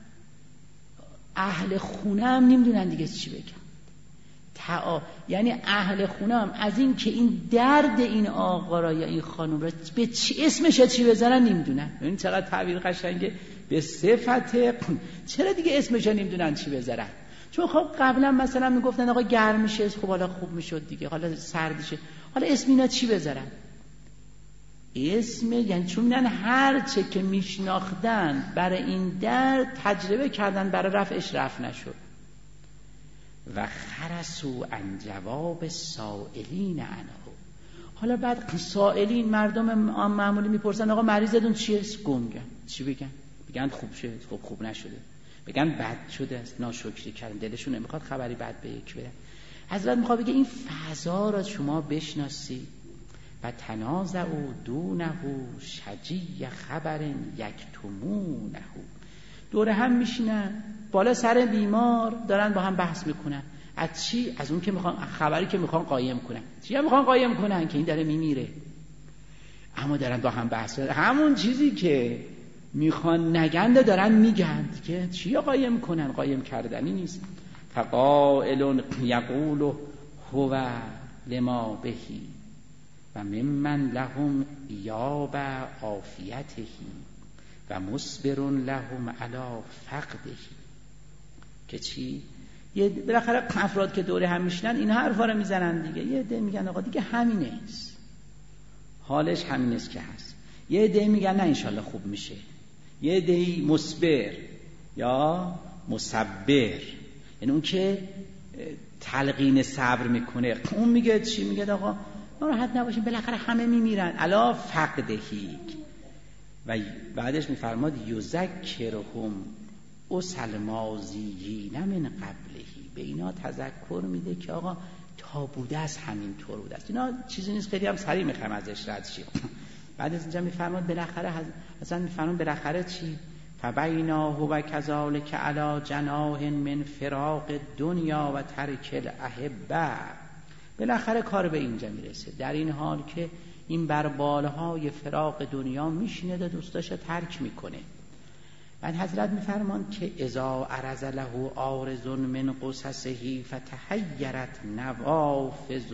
اهل خونه هم نمیدونن دیگه چی بگن. یعنی اهل خونه هم از این که این درد این آقا را یا این خانم را به چی اسمش چی بذارن نمیدونن. ببین چقدر تعبیر قشنگه، به صفت. چرا دیگه اسمش نمیدونن چی بذارن؟ چون خب قبلا مثلا میگفتن آقا گرم میشه، خب حالا خوب میشد دیگه، حالا سردشه، حالا اسم اینا چی بذارن؟ اسم یعنی چون میدن هر چه که میشناختن برای این درد تجربه کردن، برای رفعش رفع نشد. و خرسوا عن جواب سائلین عنه. حالا بعد سائلین مردم معمولی میپرسن آقا مریضتون چیه؟ گنگن. چی بگن؟ بگن خوب شده، خوب نشده، بگن بد شده است، ناشکری کردن، دلشون نمیخواد خبری بد به یک بدن. حضرت میخواد بگه این فضا را شما بشناسی. و تنازعوا دونه شجی خبر یکتمونه. دور هم میشینن بالا سر بیمار، دارن با هم بحث میکنن. از چی؟ از اون که میخوان خبری که میخوان قایم کنن. چی هم میخوان قایم کنن؟ که این داره میمیره. اما دارن با هم بحث کنن. همون چیزی که میخوان نگنده دارن میگن که چی قایم کنن؟ قایم کردنی نیست. فقائل یقول هو لما بهی و ممن لهم یاب عافیته و مصبر لهم علی فقده. که چی؟ یه بالاخره افراد که دوره هم میشنن این حرفا رو میزنن دیگه. یه عده میگن آقا دیگه همینه است، حالش همین است که هست. یه عده میگن نه انشالله خوب میشه. یه عده مصبر یا مصبر، یعنی اون که تلقین صبر میکنه. اون میگه چی؟ میگه آقا ناراحت نباشین، بالاخره همه میمیرن. علا فقدهی. و بعدش میفرماد یذکرهم اصل ماضیین من قبلهی. به اینا تذکر میده که آقا تا بوده است همین طور بوده است. اینا چیزی نیست، خیلی هم سریع میخوایم ازش رد شیم. بعد از اینجا میفرماد بالاخره مثلا میفرماد بالاخره چی؟ فبیناه و کذالک علی جناح من فراق دنیا و ترک الاحبه. بالاخره کار به اینجا میرسه، در این حال که این بر بالهای فراق دنیا میشینه و دوستاش ترک میکنه. بعد حضرت میفرمان که اذا عرض له عارض من قصصه فتحیرت نوافذ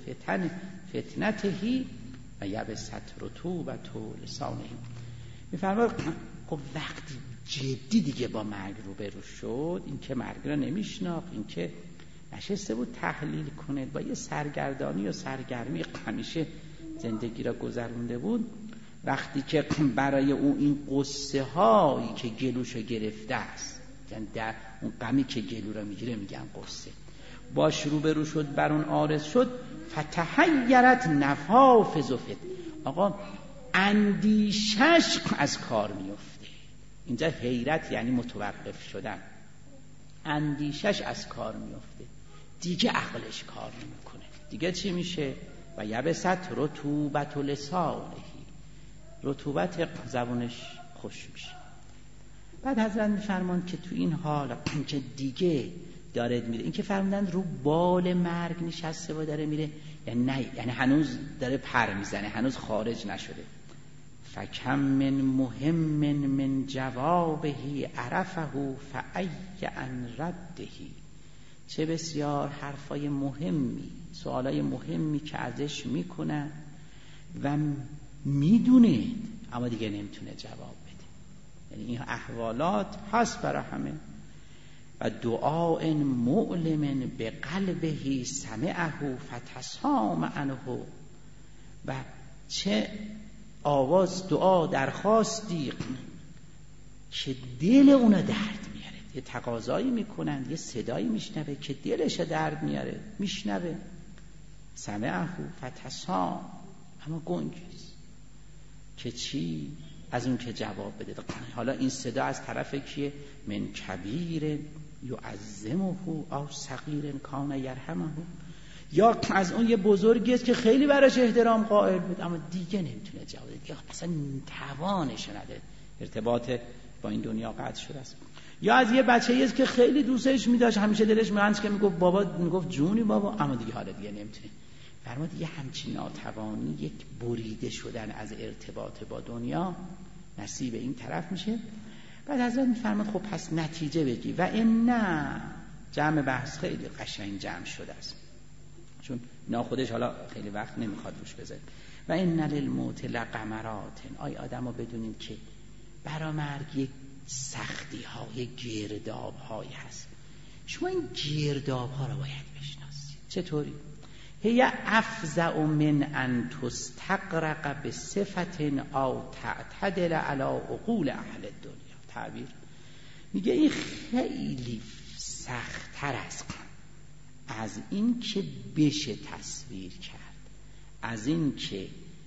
فتنته و یبست رطوبة لسانه. میفرمان خب وقتی جدی دیگه با مرگ روبرو شد، این که مرگ را نمیشناخت، این که نشسته بود تحلیل کنه، با یه سرگردانی و سرگرمی همیشه زندگی را گذرونده بود، وقتی که برای او این قصه هایی که گلوشو گرفته است، یعنی در اون غمی که گلو را میگیره میگن قصه، باش روبرو شد، بر اون عارض شد، فتحیرت نفافذ فتن. آقا اندیشش از کار میفته. اینجا حیرت یعنی متوقف شدن. اندیشش از کار میفته، دیگه عقلش کار نمیکنه. دیگه چی میشه؟ و یبست رطوبة لسانه. رطوبت زبونش خوش میشه. بعد حضرت میفرمان که تو این حال که دیگه داره میره، این که فرمودن رو بال مرگ نشسته و داره میره، یعنی نه، یعنی هنوز داره پر میزنه، هنوز خارج نشده. فکم من مهم من جوابه عرفه فای ان رده. چه بسیار حرفای مهمی، سوالای مهمی که ازش میکنن و میدونه اما دیگه نمیتونه جواب بده. یعنی این احوالات هست برای همه. و دعاء مؤلم به قلبه سمعه فتسام عنه. و چه آواز دعا درخواستی که دل اونا درد میاره، یه تقاضایی میکنن، یه صدایی میشنوه که دلش درد میاره، میشنوه سمعه فتسام، اما گنجیست که چی؟ از اون که جواب بده. حالا این صدا از طرف کیه؟ من کبیر یعظمه او صغیر کان یرحمه، یا از اون یه بزرگی است که خیلی براش احترام قائل بود اما دیگه نمیتونه جواب بده، اصلا توانش نداره، ارتباط با این دنیا قطع شده است. یا از یه بچه‌ای است که خیلی دوستش می‌داشت، همیشه دلش می‌خواست که میگفت بابا، میگفت جونی بابا، اما دیگه حالا دیگه نمیتونه. فرمود یه همچین ناتوانی، یک بریده شدن از ارتباط با دنیا نصیب این طرف میشه. بعد حضرت میفرماد خب پس نتیجه بگی. و این نه جمع بحث خیلی قشنگ جمع شده است، چون خودش حالا خیلی وقت نمیخواد روش بذاریم. و این للموت لغمرات، آی آدمو بدونید که برا مرگ یک سختی ها، یک گرداب هایی هست. شما این گرداب ها رو باید بشناسید. چطوری؟ هی افزع من ان تستغرق بصفت او تعتدل علی عقول اهل الدنیا. تعبیر میگه این خیلی سخت‌تر است از این که بشه تصویر کرد، از این که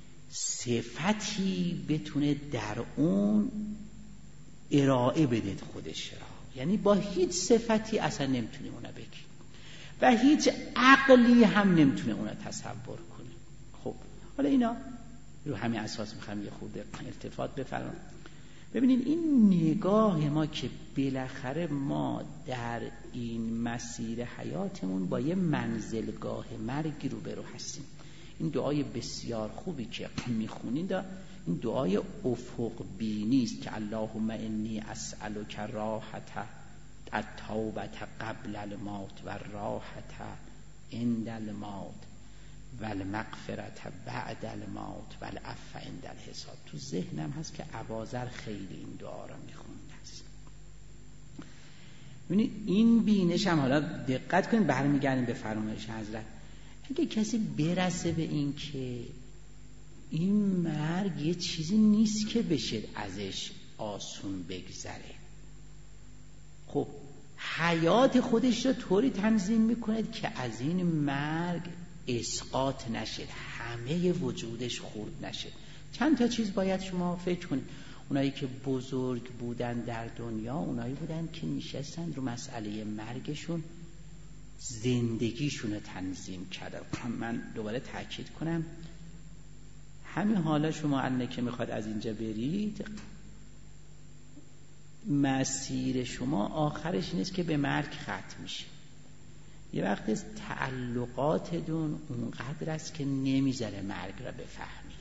صفتی بتونه در اون ارائه بده خودش را، یعنی با هیچ صفتی اصلا نمیتونه اونا بگی و هیچ عقلی هم نمیتونه اونا تصور کنه. خب حالا اینا رو همین اساس میخوام یه خورده التفات بفرمایید. ببینید این نگاه ما که بالاخره ما در این مسیر حیاتمون با یه منزلگاه مرگی روبرو هستیم. این دعای بسیار خوبی که میخونید این دعای افق بینی است که اللهم انی اسألک راحت التوبه قبل الموت و راحت عند الموت و المغفرت بعد الموت و العفو عند الحساب. تو ذهنم هست که اباذر خیلی این دعا را میخونده است. ببینید این بینش هم، حالا دقت کنید برمیگردیم به فرمایش حضرت، اگه کسی برسه به این که این مرگ یه چیزی نیست که بشه ازش آسون بگذره، خب حیات خودش رو طوری تنظیم میکنه که از این مرگ اسقاط نشه، همه وجودش خورد نشه. چند تا چیز باید شما فکر کنید. اونایی که بزرگ بودن در دنیا، اونایی بودن که نشستن رو مسئله مرگشون زندگیشون رو تنظیم کردن. من دوباره تاکید کنم همین حالا شما الان که میخواد از اینجا برید، مسیر شما آخرش نیست که به مرگ ختم میشه. یه وقت تعلقاتتون اونقدر است که نمیذاره مرگ را بفهمید.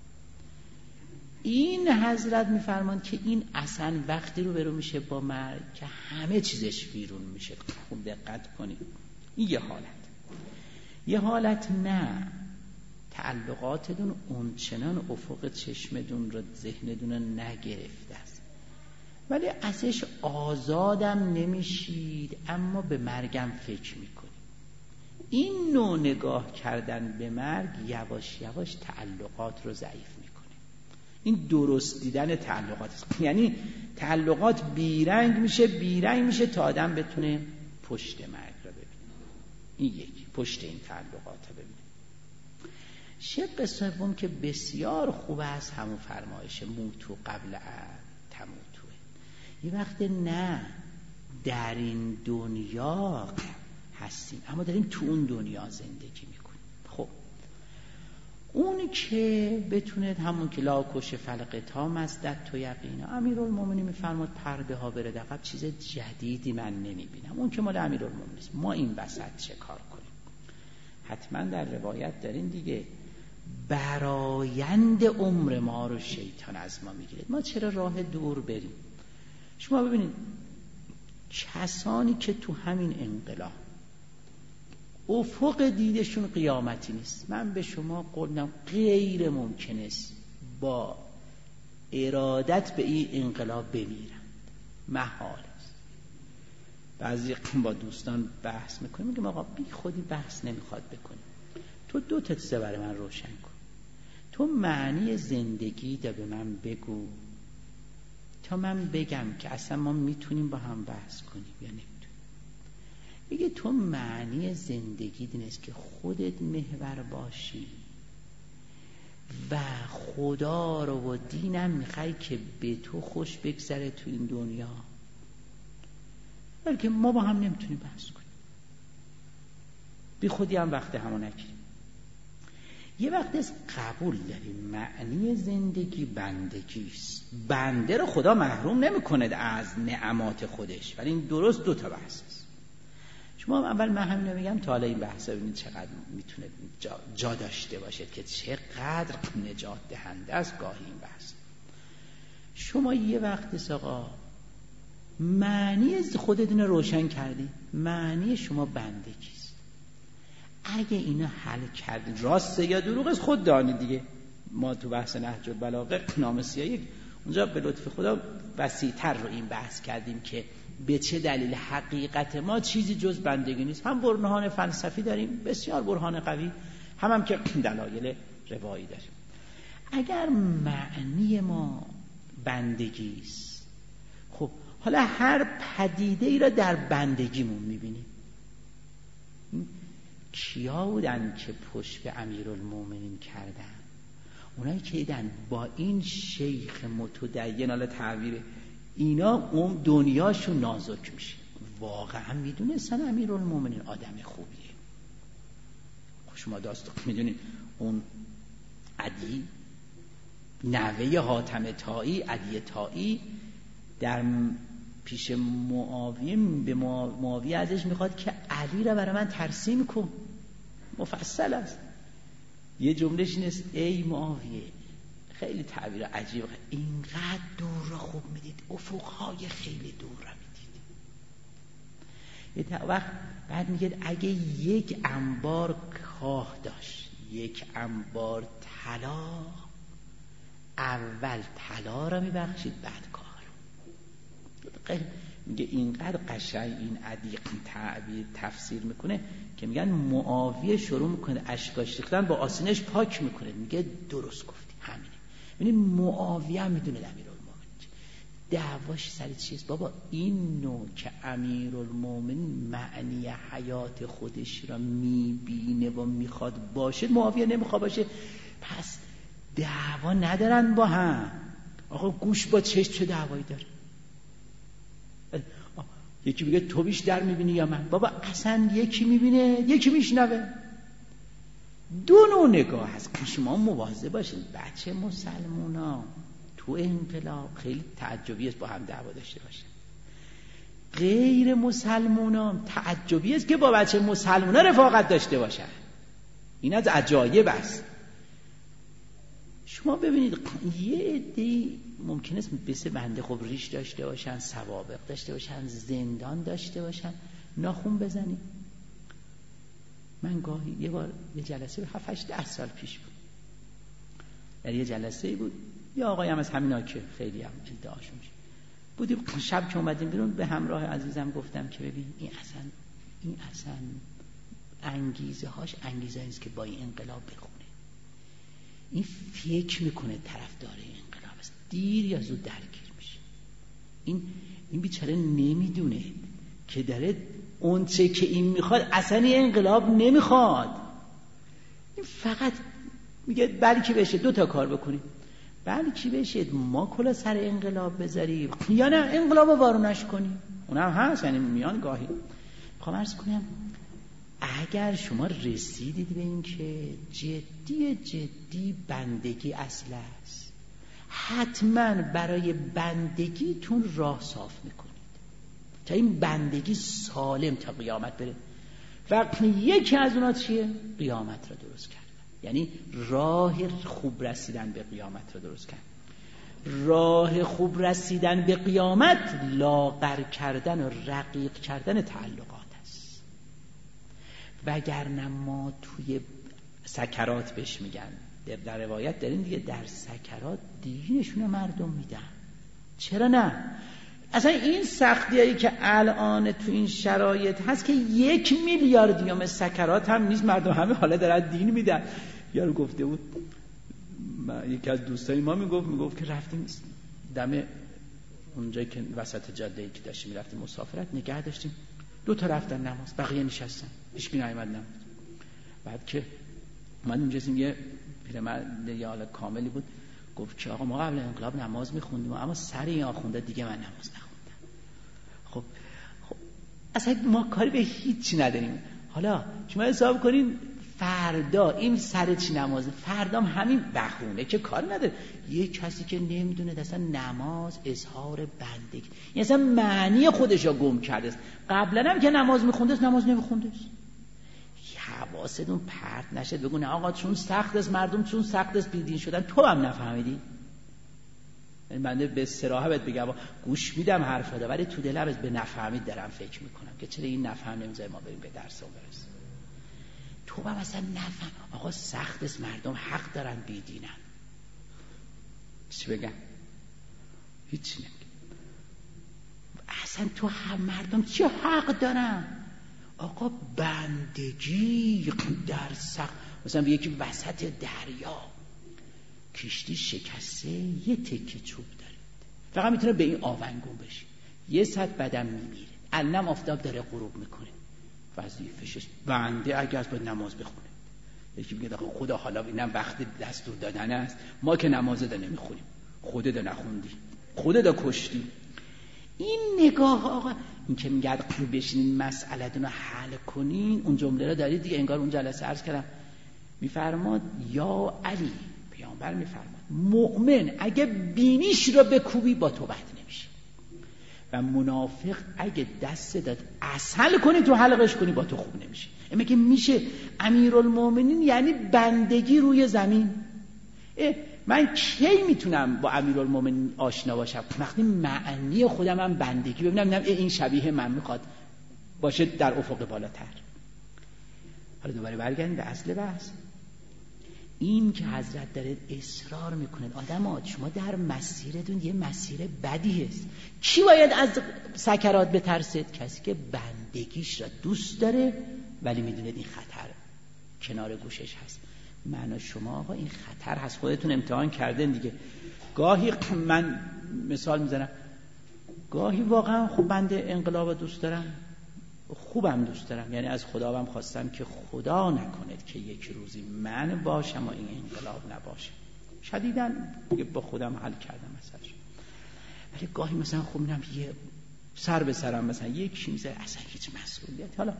این حضرت میفرمان که این اصلا وقتی رو برو میشه با مرگ که همه چیزش بیرون میشه. خوب دقت کنید. این یه حالت نه تعلقاتتون اونچنان افق چشمتون رو ذهنتون رو نگرفته است، ولی ازش آزادم نمیشید اما به مرگم فکر میکنید. این نوع نگاه کردن به مرگ یواش یواش تعلقات رو ضعیف میکنه. این درست دیدن تعلقات است. یعنی تعلقات بیرنگ میشه تا آدم بتونه پشت مرگ رو ببینه. این یکی، پشت این تعلقات رو ببینه. شق سوم که بسیار خوب است همون فرمایش موتو قبل تموتو. یه وقت نه در این دنیا هستیم اما داریم تو اون دنیا زندگی میکنیم. خب اون که بتونه همون که لا کش فلق تا مزدت تو یقینا، امیرالمومنین میفرماد پرده ها برد عقب، چیز جدیدی من نمیبینم. اون که مال امیرالمومنین است، ما این وسط چه کار کنیم؟ حتما در روایت دارین دیگه، برایند عمر ما رو شیطان از ما میگیره. ما چرا راه دور بریم؟ شما ببینید کسانی که تو همین انقلاب افق دیدشون قیامتی نیست، من به شما قول میدم غیر ممکن است با ارادت به این انقلاب بمیرن، محال است. بعضی با دوستان بحث میکنیم، میگم آقا بی خودی بحث نمیخواد بکنیم، تو 2 تا چیز برای من روشن کن. تو معنی زندگی دا به من بگو تا من بگم که اصلا ما میتونیم با هم بحث کنیم یا نمیتونیم. میگه تو معنی زندگی این است که خودت محور باشی و خدا رو و دینم میخوای که به تو خوش بگذره تو این دنیا، بلکه ما با هم نمیتونیم بحث کنیم، بی خودی هم وقت همو نگیریم. یه وقت از قبول داریم معنی زندگی بندگیست. بنده رو خدا محروم نمیکنه از نعمات خودش، ولی این درست دو تا بحث است. شما اول من همین رو میگم تا حالا این بحثا ببینید چقدر میتونه جا داشته باشه که چقدر نجات دهنده است گاهی این بحث. شما یه وقت آقا معنی خودتون رو روشن کردی، معنی شما بندگیست. اگه اینا حل کردید، راسته یا دروغ از خود دانید دیگه. ما تو بحث نهج البلاغه نام سیاهی اونجا به لطف خدا وسیع‌تر رو این بحث کردیم که به چه دلیل حقیقت ما چیزی جز بندگی نیست. هم برهان فلسفی داریم بسیار برهان قوی، هم که دلایل روایی داریم. اگر معنی ما بندگی است، خب حالا هر پدیده ای را در بندگیمون میبینیم. کیا بودن که پشت به امیرالمومنین کردن؟ اونایی که دیدن با این شیخ متدین، حالا تعبیر اینا اون دنیاشون نازک میشه. واقعا میدونستن امیرالمومنین آدم خوبیه. شما داستان میدونین اون عدی نوه حاتم طایی، عدی طایی در پیش معاویه به معاویه ازش میخواد که علی را برای من ترسیم کن. مفصل است. یه جملهش این است: ای معاویه، خیلی تعبیر عجیبه، اینقدر دور را خوب میدید، افقهای خیلی دور را میدید. یه وقت بعد میگه اگه یک انبار کاه داشت، یک انبار طلا، اول طلا را میبخشید بعد کاه را. میگه اینقدر قشنگ این عدیق تعبیر تفسیر میکنه که میگن معاویه شروع میکنه اشکاش ریختن، با آسینش پاک میکنه. میگه درست گفتی، همینه. یعنی معاویه هم میدونه امیرالمومنین دعواش سر چیست. بابا این نوع که امیرالمومنین معنی حیات خودش را میبینه و میخواد باشه، معاویه نمیخواد باشه، پس دعوا ندارن با هم. آقا گوش با چشم چه دعوایی داره؟ یکی میگه تو بیشتر میبینی یا من؟ بابا اصلا یکی میبینه یکی میشنوه. دو نوع نگاه هست. شما مواظب باشید. بچه مسلمونا تو انقلاب خیلی تعجبی است با هم دعوا داشته باشه. غیر مسلمونا تعجبی است که با بچه مسلمونا رفاقت داشته باشن. این از عجایب است. شما ببینید یه عده‌ای ممکن است مثل بنده خب ریش داشته باشن، سوابق داشته باشن، زندان داشته باشن، ناخون بزنید. من گاهی یه بار یه جلسه 7-8 سال پیش بود، در یه جلسه بود یه آقای هم از همینا که خیلی هم ادعاشون میشه بودیم، شب که اومدیم بیرون به همراه عزیزم گفتم که ببین این اصلا انگیزه هاش انگیزه نیست که با این انقلاب بخونه. این فکر میکنه طرفدار انقلاب است، دیر یا زود درگیر میشه. این بیچاره نمیدونه که داره اون چه که این میخواد اصلا این انقلاب نمیخواد. این فقط میگه بلکه بشه 2 تا کار بکنیم، بلکه بشه ما کلا سر انقلاب بذاریم یا نه انقلاب رو وارونش کنیم. اونم هست، یعنی میان گاهی. میخوام عرض کنم اگر شما رسیدید به این که جدی بندگی اصل است، حتما برای بندگیتون راه صاف میکنید تا این بندگی سالم تا قیامت بره. و یکی از اونا چیه؟ قیامت را درست کردن. یعنی راه خوب رسیدن به قیامت را درست کردن. راه خوب رسیدن به قیامت لاغر کردن و رقیق کردن تعلقات است. وگرنه ما توی سکرات بهش میگن، در روایت دارین دیگه، در سکرات دینشون مردم میدن. چرا نه؟ اصلا این سختیایی که الان تو این شرایط هست که 1 میلیاردیوم سکرات هم نیست، مردم همه حالا دارن دین میدن. یارو گفته بود یکی از دوستای ما میگفت که رفتیم دم اونجایی که وسط جاده‌ای که داشتیم میرفتیم مسافرت نگه داشتیم، 2 تا رفتن نماز، بقیه نشستن، هیچ کی نیومد نماز. بعد که من اونجا یه پیرمرد یه حال کاملی بود، گفت که آقا ما قبل انقلاب نماز میخوندیم اما سر این آخونده دیگه من نماز نخوندم. خب اصلا ما کاری به هیچی نداریم. حالا شما حساب کنین فردا این سر چی نمازه، فردا همین بخونه که کار نداره. یه کسی که نمیدونه اصلا نماز اظهار بندگی، یعنی اصلا معنی خودشو گم کرده است. قبلا هم که نماز میخونده نماز نمیخونده. حواستون پرت نشه بگو نه آقا چون سخت است، مردم چون سخت است بیدین شدن، تو هم نفهمیدی. من به صراحت بهت بگم گوش میدم حرفا ده، ولی تو دلم به نفهمید دارم فکر میکنم که چرا این نفهم نمیذاره ما بریم به درسمون برسیم. تو هم اصلا نفهم آقا سخت است، مردم حق دارن بیدینن. چی بگم؟ هیچی نمیگم. اصلا تو هم مردم چه حق دارن؟ آقا بندگی در سخت، مثلا یکی وسط دریا کشتی شکسته، یه تکه چوب دارید، فقط میتونه به این آونگون بشه، یه ساعت بعدم میمیره، الان آفتاب داره غروب میکنه، وظیفه‌ش بنده اگه از باید نماز بخونه. یکی میگه خدا حالا اینم وقت دستور دادن است، ما که نماز ده نمیخونیم، خودت نخوندی، خودت کشتی. این نگاه آقا، این که میگه بشینین مسئله‌تون رو حل کنین، اون جمله رو دارید دیگه. انگار اون جلسه عرض کردم میفرماد یا علی، پیامبر میفرماد مؤمن اگه بینیش رو بکوبی با تو بد نمیشه، و منافق اگه دست داد عسل کنی تو حلقش کنی با تو خوب نمیشه. این میگه میشه امیرالمومنین یعنی بندگی روی زمین. من کی میتونم با امیرالمومنین آشنا باشم؟ وقتی معنی خودم هم بندگی ببینم این شبیه من میخواد باشه در افق بالاتر. حالا دوباره برگردیم به اصل بحث. این که حضرت داره اصرار میکنه آدم‌ها شما در مسیرتون یه مسیر بدی هست، کی باید از سکرات بترسید؟ کسی که بندگیش را دوست داره ولی میدونه این خطر کنار گوشش هست. من و شما آقا این خطر هست، خودتون امتحان کردن دیگه. گاهی من مثال میزنم، گاهی واقعا خب بنده انقلاب دوست دارم، خوبم دوست دارم، یعنی از خدا هم خواستم که خدا نکند که یک روزی من باشم و این انقلاب نباشه. شدیداً با خودم حل کردم مثلا. ولی گاهی مثلا خب میرم یه سر به سرم مثلا یک میذاره اصلا هیچ مسئولیت. حالا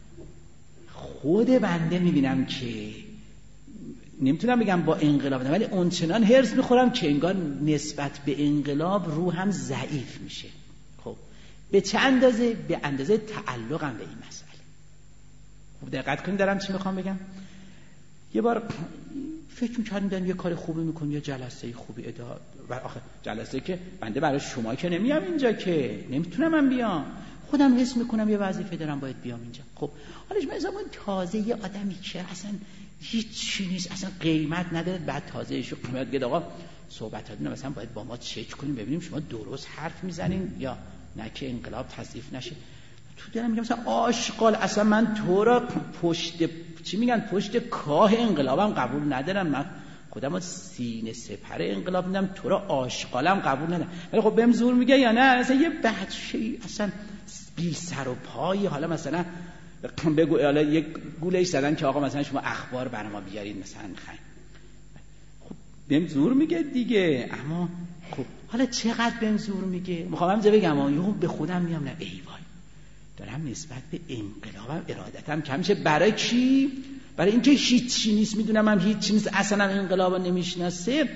خود بنده میبینم که نمیتونم بگم با انقلاب نه، ولی اونچنان هرس میخورم که انگار نسبت به انقلاب روحم ضعیف میشه. خب به چه اندازه؟ به اندازه تعلقم به این مسئله. خب دقت کنید دارم چی میخوام بگم. یه بار فکر میکردم یه کار خوبی میکنم، یه جلسه خوبی ادعا، و آخه جلسه که بنده برای شما که نمیام اینجا، که نمیتونم من بیام، خودم حس میکنم یه وظیفه دارم باید بیام اینجا. خب حالا شما زمان تازه یه آدمی که اصلا هیچی نیست، اصلا قیمت نداره، بعد تازه ایشو میاد گفت آقا صحبتاتون مثلا باید با ما چک کنیم ببینیم شما درست حرف میزنین یا نه که انقلاب تضعیف نشه. تو دلم میگم مثلا آشغال، اصلا من تو را پشت کاه انقلابم قبول ندارم، من خودم سینه سپر انقلاب میدم، تو را آشغالم قبول ندارم. ولی خب بهم زور میگه یا نه، مثلا یه بچه‌ای اصلا بی سر و پایی، حالا مثلا بگو حالا یک گولش زدن که آقا مثلا شما اخبار برای ما بیارید مثلا خیلی، خب بهم زور میگه دیگه. اما خب حالا چقدر بهم زور میگه؟ میخوام همینجا بگم یهو به خودم میام نه ای وای دارم نسبت به انقلابم ارادتم کم میشه. برای چی؟ برای اینکه هیچی نیست، میدونم هم هیچی نیست، اصلا انقلابو نمیشناسه.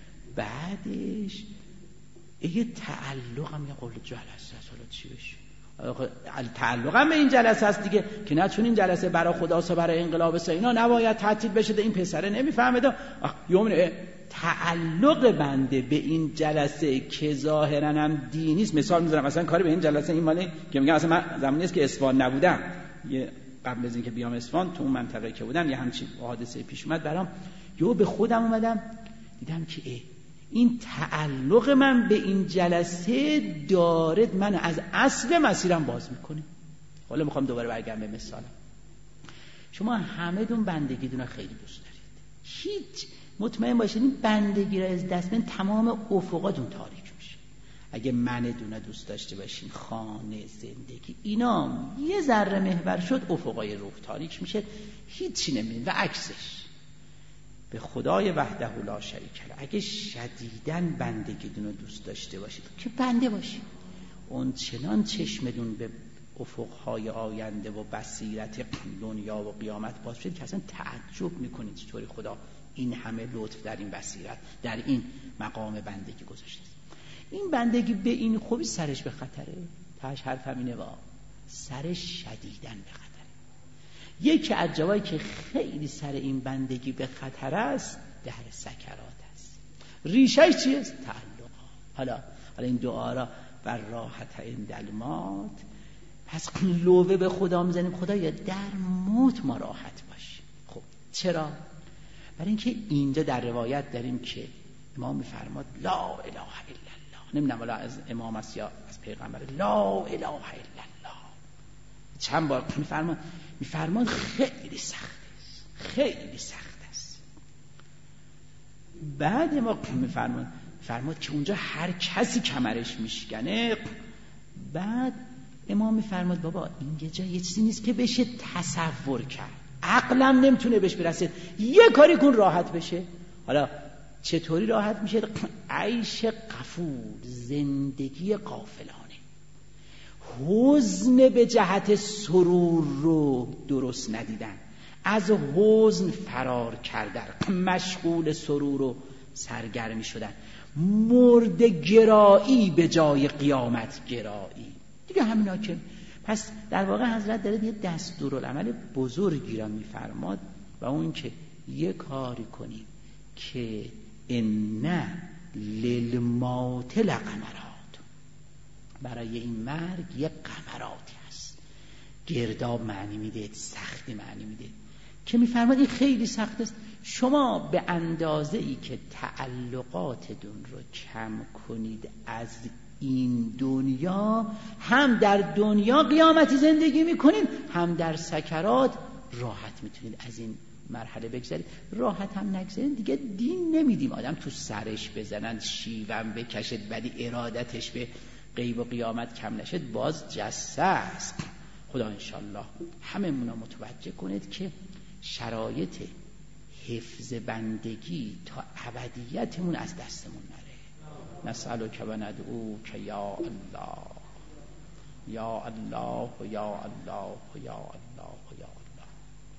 بعدش یه تعلقم یه قول جلسه است، حالا چی بشه؟ تعلقم به این جلسه است دیگه، که نه چون این جلسه برای خداست و برای انقلاب است اینا نباید تعطیل بشه. این پسره نمیفهمه یوم تعلق بنده به این جلسه که ظاهرا هم دینی است. مثال میذارم، مثلا کاری به این جلسه این ماله که میگم مثلا من زمانی است که اصفهان نبودم، یه قبل از اینکه بیام اصفهان تو اون منطقه که بودم یه همچین حادثه پیش اومد برام، یهو به خودم اومدم دیدم که این تعلق من به این جلسه داره من از اصل مسیرم باز میکنه. حالا میخوام دوباره برگردم به مثالم. شما همه دون بندگیتون خیلی دوست دارید، هیچ مطمئن باشید این بندگی را از دست بدین تمام افقاتون تاریک میشه. اگه من دونه دوست داشته باشین، خانه، زندگی، اینا یه ذره محور شد افقای روح تاریک میشه، هیچی نمیبینید. و عکسش به خدای وحده لا شریک له اگه شدیداً بندگیتون رو دوست داشته باشید که بنده باشید، اون چنان چشمتون به افقهای آینده و بصیرت دنیا و قیامت باز شد که اصلا تعجب میکنید چطوری خدا این همه لطف در این بصیرت، در این مقام بندگی گذاشته است. این بندگی به این خوبی سرش به خطره. تاش حرفم اینه، سرش شدیداً به خطره. یکی از جوایی که خیلی سر این بندگی به خطر است در سکرات است. ریشهش چیه؟ تعلق. حالا این دعا را بر راحت عند الموت، پس لوبه به خدا میزنیم خدایا در موت ما راحت باشیم. خب چرا؟ برای اینکه اینجا در روایت داریم که امام میفرماد لا اله الا الله، نمیدونم والا از امام است یا از پیغمبر، لا اله الا الله چند بار میفرماد خیلی سخت است، خیلی سخت است. بعد ما میفرماد که اونجا هر کسی کمرش میشکنه. بعد امام میفرماد بابا این یه جای چیزی نیست که بشه تصور کرد، عقلم نمیتونه بهش برسه، یه کاری کن راحت بشه. حالا چطوری راحت میشه؟ عیش غفور، زندگی غافلانه، حزن به جهت سرور رو درست ندیدن، از حزن فرار کردن، مشغول سرور و سرگرمی شدن، مرد گرایی به جای قیامت گرایی دیگه همینا که. پس در واقع حضرت داره یه دستورالعمل بزرگی را میفرماد و اون که یه کاری کنیم که ان للموت لقمرات، برای این مرگ یه قمراتی هست. گرداب معنی میده، سختی معنی میده، که میفرماد این خیلی سخت است. شما به اندازه ای که تعلقاتتون رو کم کنید از این دنیا، هم در دنیا قیامتی زندگی میکنید، هم در سکرات راحت میتونید از این مرحله بگذارید. راحت هم نگذارید دیگه دین نمیدیم آدم تو سرش بزنن، شیون بکشد، ولی ارادتش به غیب و قیامت کم نشد، باز جسه است. خدا انشالله هممون رو متوجه کنید که شرایط حفظ بندگی تا ابدیتمون از دستمون نره. نسألک و ندعوک یا الله یا الله و یا الله و یا الله و یا الله،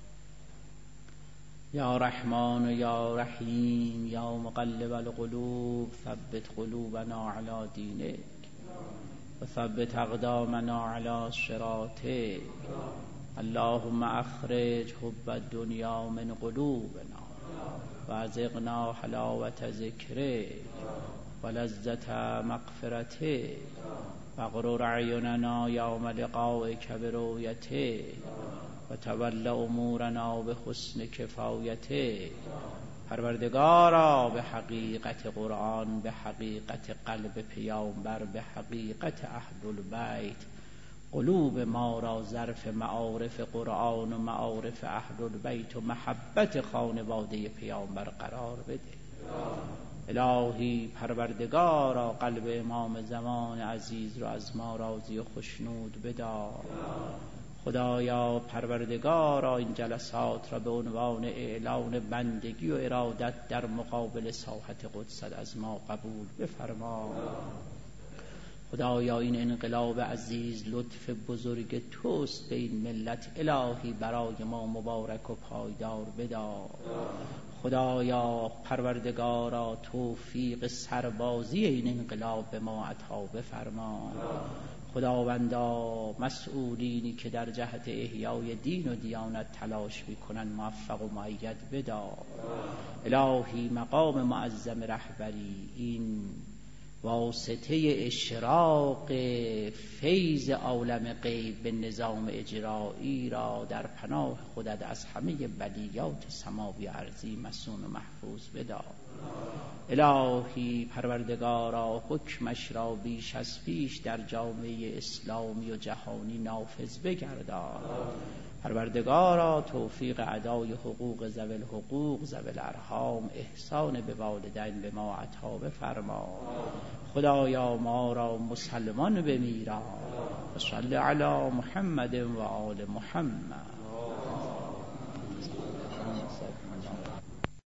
یا رحمان و یا رحیم یا مقلب القلوب ثبت قلوبنا علی دینک و ثبت اقدامنا علی صراطک. اللهم اخرج حب الدنیا من قلوبنا و ازغنا حلاوت ذکرک و لذت مغفرتک و اغرر اعیننا یوم لقائک برؤیتک و تول امورنا به حسن کفایتک. پروردگارا به حقیقت قرآن، به حقیقت قلب پیامبر، به حقیقت اهل البیت قلوب ما را ظرف معارف قرآن و معارف اهل البیت و محبت خانواده پیامبر قرار بده. الهی پروردگارا قلب امام زمان عزیز را از ما راضی و خشنود بدار. خدایا پروردگارا این جلسات را به عنوان اعلان بندگی و ارادت در مقابل ساحت قدست از ما قبول بفرما. خدایا این انقلاب عزیز لطف بزرگ توست به این ملت، الهی برای ما مبارک و پایدار بدار. خدایا پروردگارا توفیق سربازی این انقلاب به ما عطا بفرما. خداوندا مسئولینی که در جهت احیای دین و دیانت تلاش میکنن موفق و مؤید بدار. الهی مقام معظم رهبری این واسطه اشراق فیض عالم غیب به نظام اجرایی را در پناه خودت از همه بلیات سماوی و ارضی مصون و محفوظ بدار. الهی پروردگارا حکمش را بیش از پیش در جامعه اسلامی و جهانی نافذ بگردان. پروردگارا توفیق ادای حقوق ذوی الحقوق ذوی الارحام احسان به والدین به ما عطا بفرما. خدایا ما را مسلمان بمیران. صل علی محمد و آل محمد.